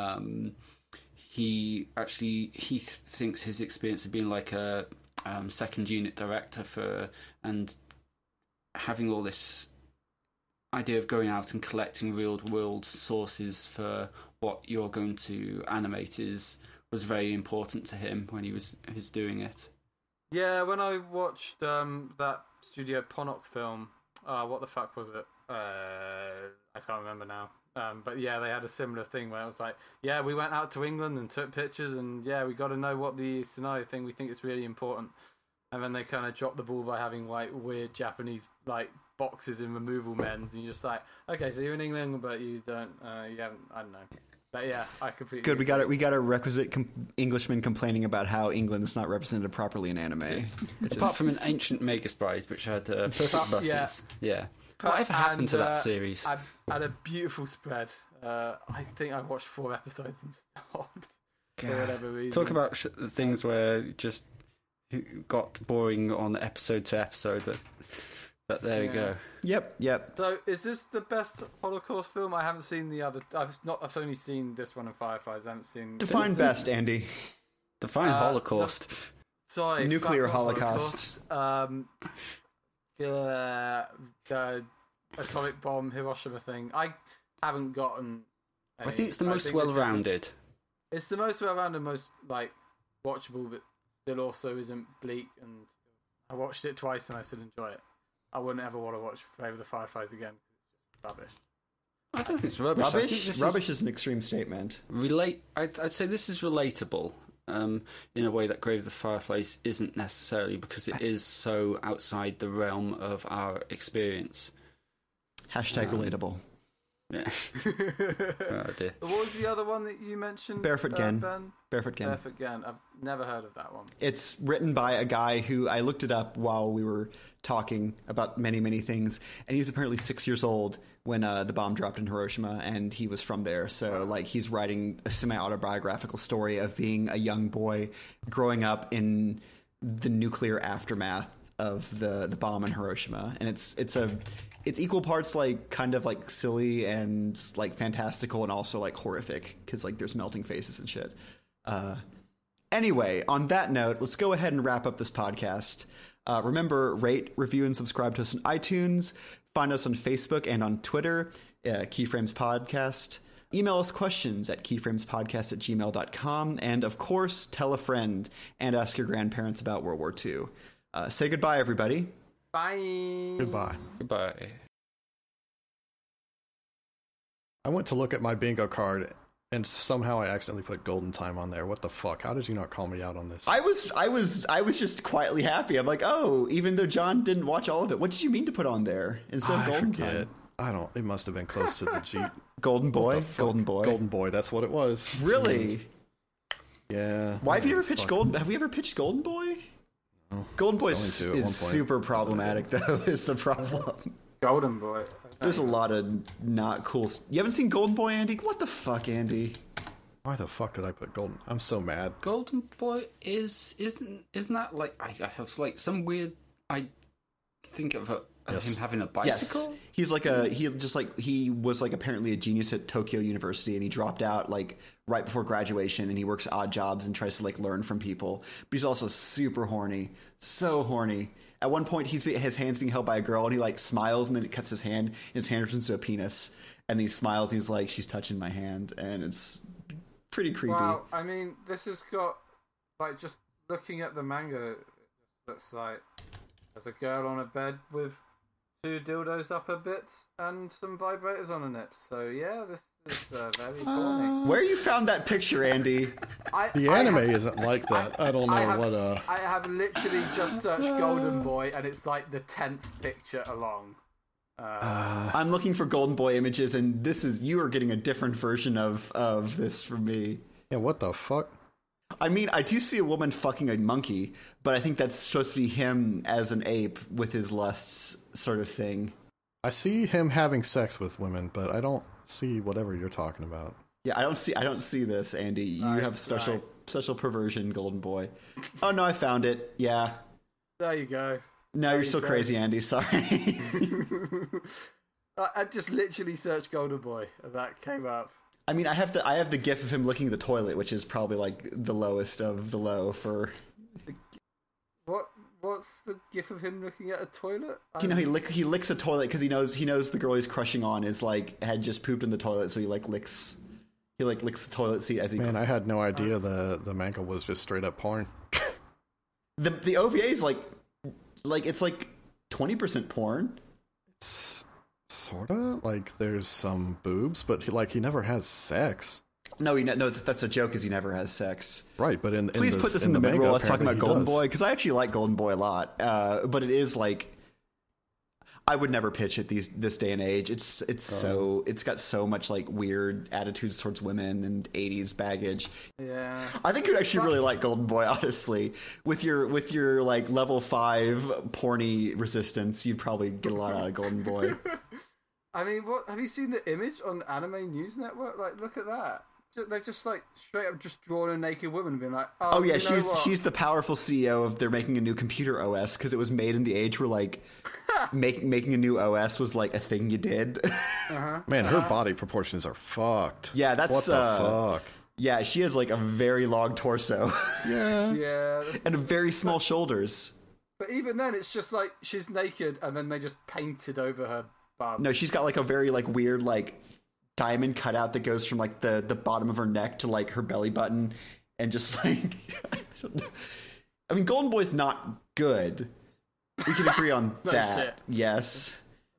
he thinks his experience of being like a second unit director and having all this idea of going out and collecting real world sources for what you're going to animate was very important to him when he was doing it. Yeah, when I watched that Studio Ponok film, what the fuck was it? I can't remember now. But yeah, they had a similar thing where it was like, yeah, we went out to England and took pictures, and yeah, we got to know what the scenario thing, we think it's really important. And then they kind of dropped the ball by having like weird Japanese like boxes and removal men's, and you're just like, okay, so you're in England, but you haven't, I don't know. But yeah, I completely good. We got a requisite Englishman complaining about how England is not represented properly in anime. Apart from an ancient Magus Bride, which had perfect buses. Yeah. Whatever happened to that series? I had a beautiful spread. I think I watched 4 episodes and stopped for whatever reason. Talk about things where just got boring on episode to episode, but there you go. Yep. So, is this the best Holocaust film? I haven't seen the other. I've only seen this one and Fireflies. I haven't seen. Define best, Andy. Define Holocaust. Sorry, nuclear Holocaust. The atomic bomb Hiroshima thing. I haven't gotten. I think it's the most well-rounded. It's the most well-rounded, most like watchable, but still also isn't bleak. And I watched it twice and I still enjoy it. I wouldn't ever want to watch Grave of the Fireflies again. It's just rubbish. I don't think it's rubbish. Rubbish is an extreme statement. I'd say this is relatable in a way that Grave of the Fireflies isn't necessarily, because it is so outside the realm of our experience. #relatable. Yeah. Oh dear. What was the other one that you mentioned? Barefoot Gen. Ben? Barefoot Gen. Barefoot Gen. I've never heard of that one. It's written by a guy who I looked it up while we were talking about many, many things, and he was apparently 6 years old when the bomb dropped in Hiroshima, and he was from there. So, like, he's writing a semi-autobiographical story of being a young boy growing up in the nuclear aftermath of the bomb in Hiroshima, and it's equal parts like kind of like silly and like fantastical and also like horrific, because like there's melting faces and shit. Anyway, on that note, let's go ahead and wrap up this podcast. Remember, rate, review, and subscribe to us on iTunes. Find us on Facebook and on Twitter, Keyframes Podcast. Email us questions at keyframespodcast@gmail.com. And of course, tell a friend and ask your grandparents about World War II. Say goodbye, everybody. Bye. Goodbye. Goodbye. I went to look at my bingo card, and somehow I accidentally put Golden Time on there. What the fuck? How did you not call me out on this? I was just quietly happy. I'm like, oh, even though John didn't watch all of it, what did you mean to put on there instead of I Golden forget. Time? I don't. It must have been close to the G. Golden What Boy? the fuck? Golden Boy? Golden Boy. That's what it was. Really? Yeah. Why have you ever It's pitched fucking- Golden? Have we ever pitched Golden Boy? No. Golden Boy I was going to at is one point. super problematic, though. Is the problem? Golden Boy. There's a lot of not cool. You haven't seen Golden Boy, Andy? What the fuck, Andy? Why the fuck did I put Golden? I'm so mad. Golden Boy isn't that like I have like some weird I think of Yes. him having a Yes, bicycle. he's like he was like apparently a genius at Tokyo University, and he dropped out like right before graduation, and he works odd jobs and tries to like learn from people. But he's also super horny, so horny. At one point, his hand's being held by a girl, and he like smiles, and then it cuts his hand, and his hand turns into a penis. And he smiles, and he's like, "She's touching my hand," and it's pretty creepy. Well, I mean, this has got, like, just looking at the manga, it looks like there's a girl on a bed with 2 dildos up her bits and some vibrators on her nips. So, yeah, this is very corny. Where you found that picture, Andy? The anime isn't like that. I don't know what. I have literally just searched Golden Boy, and it's like the 10th picture along. I'm looking for Golden Boy images, and you are getting a different version of this from me. Yeah. What the fuck? I mean, I do see a woman fucking a monkey, but I think that's supposed to be him as an ape with his lusts sort of thing. I see him having sex with women, but I don't see whatever you're talking about. Yeah, I don't see this, Andy. You Right, have special perversion, Golden Boy. Oh no, I found it. Yeah. There you go. No, you're you so go. crazy, Andy. Sorry. I just literally searched Golden Boy, and that came up. I mean, I have the gif of him licking the toilet, which is probably like the lowest of the low for. What's the gif of him looking at a toilet? You know, he licks a toilet because he knows the girl he's crushing on is like had just pooped in the toilet, so he licks the toilet seat as he. Man, I had no idea the manga was just straight up porn. The OVA is like it's like 20% porn. Sorta like there's some boobs, but he never has sex. No, that's a joke. Is he never has sex. Right, but Please put this in the mid-roll. Let's talk about Golden Boy, because I actually like Golden Boy a lot. But it is like I would never pitch it this day and age. It's got so much like weird attitudes towards women and 80s baggage. Yeah. I think you'd actually really like Golden Boy, honestly. With your like level 5 porny resistance, you'd probably get a lot out of Golden Boy. I mean, what have you seen the image on Anime News Network? Like, look at that. They're just like straight up just drawing a naked woman and being like, Oh yeah, you know what? she's the powerful CEO of they're making a new computer OS because it was made in the age where like making a new OS was like a thing you did. Man, her body proportions are fucked. Yeah, that's what the fuck. Yeah, she has like a very long torso Yeah. Yeah. and very small shoulders. But even then, it's just like she's naked and then they just painted over her bum. No, she's got like a very like weird like diamond cutout that goes from like the bottom of her neck to like her belly button, and just like I mean, Golden Boy's not good. We can agree on No that. shit. Yes.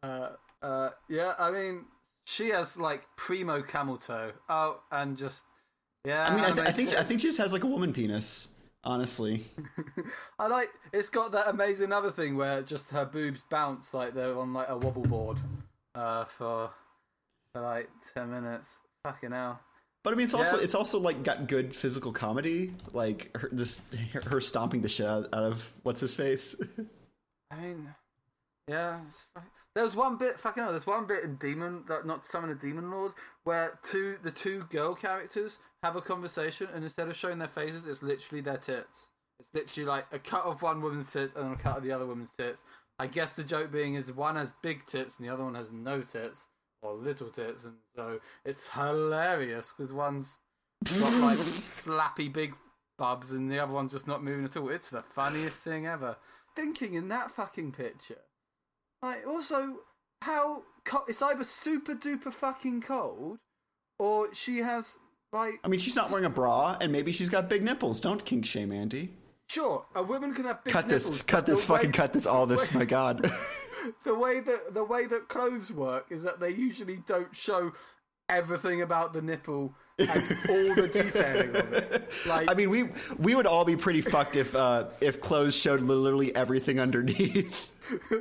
Yeah, I mean, she has like primo camel toe. Oh, and just yeah. I mean, I anime think tits. she just has like a woman penis. Honestly, I like. It's got that amazing other thing where just her boobs bounce like they're on like a wobble board for like 10 minutes. Fucking hell. but I mean, Yeah. it's also like got good physical comedy, like her stomping the shit out of what's his face. I mean, yeah. There was one bit, fucking hell, there's one bit in Demon, not Summon a Demon Lord, where the two girl characters have a conversation, and instead of showing their faces, it's literally their tits. It's literally like a cut of one woman's tits and then a cut of the other woman's tits. I guess the joke being is one has big tits and the other one has no tits, or little tits, and so it's hilarious, because one's got like flappy big bubs and the other one's just not moving at all. It's the funniest thing ever. Thinking in that fucking picture, like, also, how it's either super duper fucking cold, Or she has, like... I mean, she's not wearing a bra, and maybe she's got big nipples. Don't kink shame Andy. Sure, a woman can have big Cut nipples. this, cut this, fucking cut this, all this, my god. The way that clothes work is that they usually don't show everything about the nipple and all the detailing of it. Like, I mean, we would all be pretty fucked if clothes showed literally everything underneath.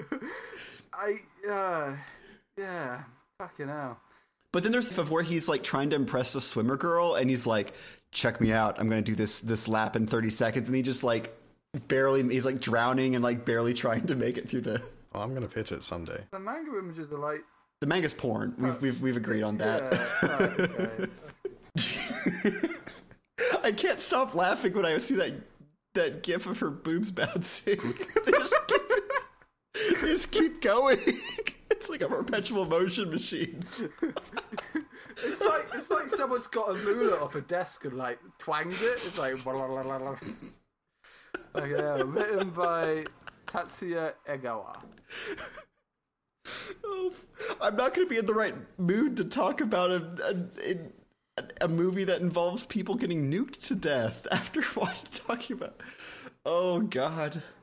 Yeah, fucking hell. But then there's stuff where he's like trying to impress a swimmer girl, and he's like, "Check me out! I'm going to do this lap in 30 seconds," and he just like he's like drowning and like barely trying to make it through the. Oh, I'm gonna pitch it someday. The manga images are like... The manga's porn. We've agreed on that. Yeah, okay. I can't stop laughing when I see that gif of her boobs bouncing. They just keep going. It's like a perpetual motion machine. It's like someone's got a ruler off a desk and like twanged it. It's like yeah, written by Tatsuya Egawa. Oh, I'm not going to be in the right mood to talk about a movie that involves people getting nuked to death after talking about. Oh God.